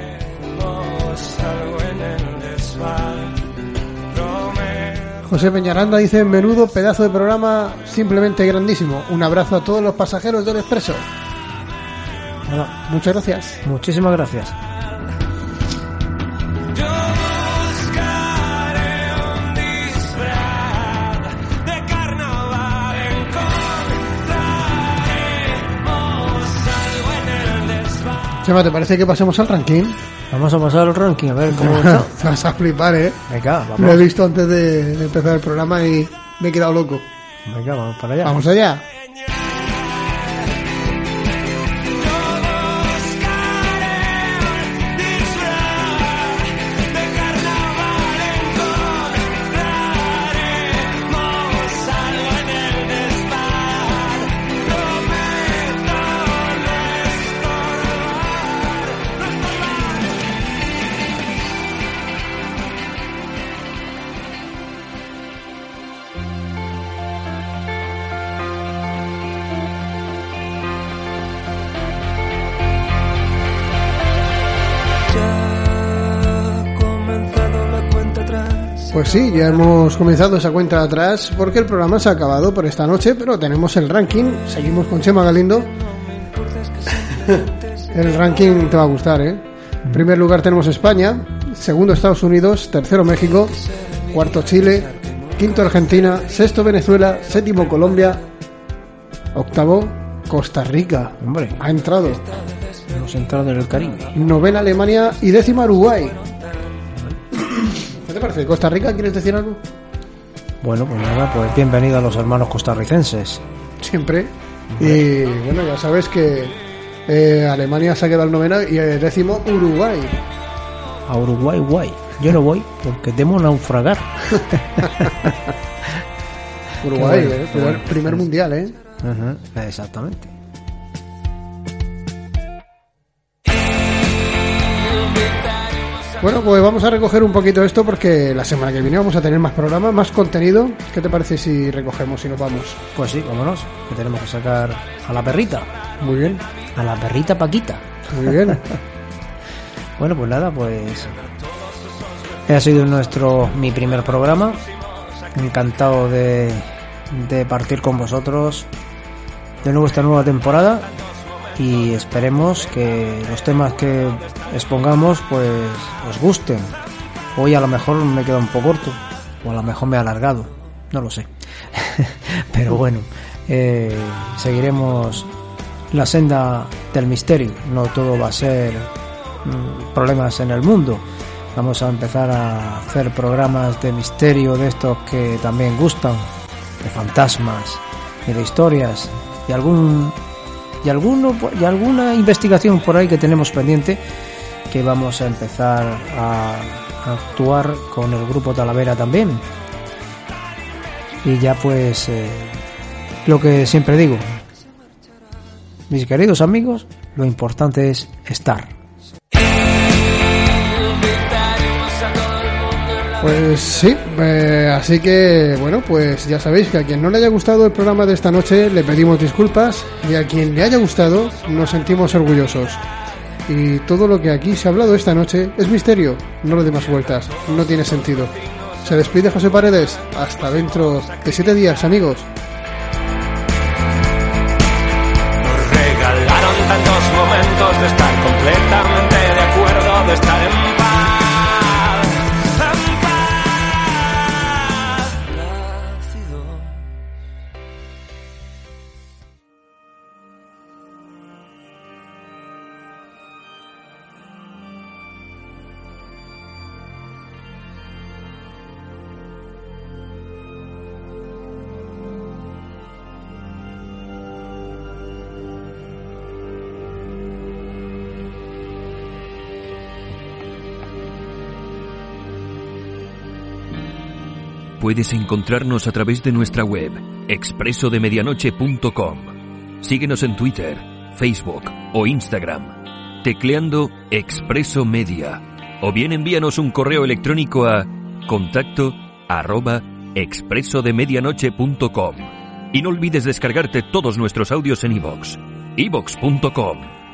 José Peñaranda dice, menudo pedazo de programa, simplemente grandísimo. Un abrazo a todos los pasajeros del Expreso.
Hola.
Muchas gracias.
Muchísimas gracias.
Chema, ¿te parece que pasemos al ranking?
Vamos a pasar al ranking, a ver cómo está.
Te vas a flipar, ¿eh?
Venga, vamos.
Lo he visto antes de, de empezar el programa y me he quedado loco.
Venga, vamos para allá.
Vamos allá. Pues sí, ya hemos comenzado esa cuenta atrás porque el programa se ha acabado por esta noche, pero tenemos el ranking, seguimos con Chema Galindo. El ranking te va a gustar, ¿eh? En primer lugar tenemos España, segundo Estados Unidos, tercero México, cuarto Chile, quinto Argentina, sexto Venezuela, séptimo Colombia, octavo Costa Rica.
Hombre,
ha entrado.
Hemos entrado en el Caribe.
Novena Alemania y décima Uruguay. ¿Qué te parece? ¿Costa Rica quieres decir algo?
Bueno, pues nada, pues bienvenido a los hermanos costarricenses.
Siempre. Y bueno, ya sabes que eh, Alemania se ha quedado el noveno y el décimo Uruguay.
A Uruguay, guay. Yo no voy porque temo naufragar.
Uruguay,
bueno,
eh, primer, primer mundial, ¿eh?
Uh-huh, exactamente.
Bueno, pues vamos a recoger un poquito esto porque la semana que viene vamos a tener más programas, más contenido. ¿Qué te parece si recogemos y nos vamos?
Pues sí, vámonos, que tenemos que sacar a la perrita.
Muy bien.
A la perrita Paquita.
Muy bien.
Bueno, pues nada, pues ha sido nuestro mi primer programa. Encantado de, de partir con vosotros de nuevo esta nueva temporada. Y esperemos que los temas que expongamos pues os gusten. Hoy a lo mejor me queda un poco corto, o a lo mejor me he alargado, no lo sé. Pero bueno, eh, seguiremos la senda del misterio. No todo va a ser mm, problemas en el mundo. Vamos a empezar a hacer programas de misterio de estos que también gustan. de fantasmas y de historias y algún y alguno y alguna investigación por ahí que tenemos pendiente, que vamos a empezar a, a actuar con el grupo Talavera también. Y ya pues eh, lo que siempre digo, mis queridos amigos, lo importante es estar.
Pues sí, eh, así que bueno, pues ya sabéis que a quien no le haya gustado el programa de esta noche le pedimos disculpas, y a quien le haya gustado nos sentimos orgullosos. Y todo lo que aquí se ha hablado esta noche es misterio, no le dé más vueltas, no tiene sentido. Se despide José Paredes, hasta dentro de siete días, amigos.
Nos regalaron tantos momentos de estar completamente de acuerdo, de estar en paz.
Puedes encontrarnos a través de nuestra web, expreso de medianoche punto com. Síguenos en Twitter, Facebook o Instagram, tecleando Expreso Media. O bien envíanos un correo electrónico a contacto arroba expreso de medianoche punto com. Y no olvides descargarte todos nuestros audios en iVoox, iVoox punto com.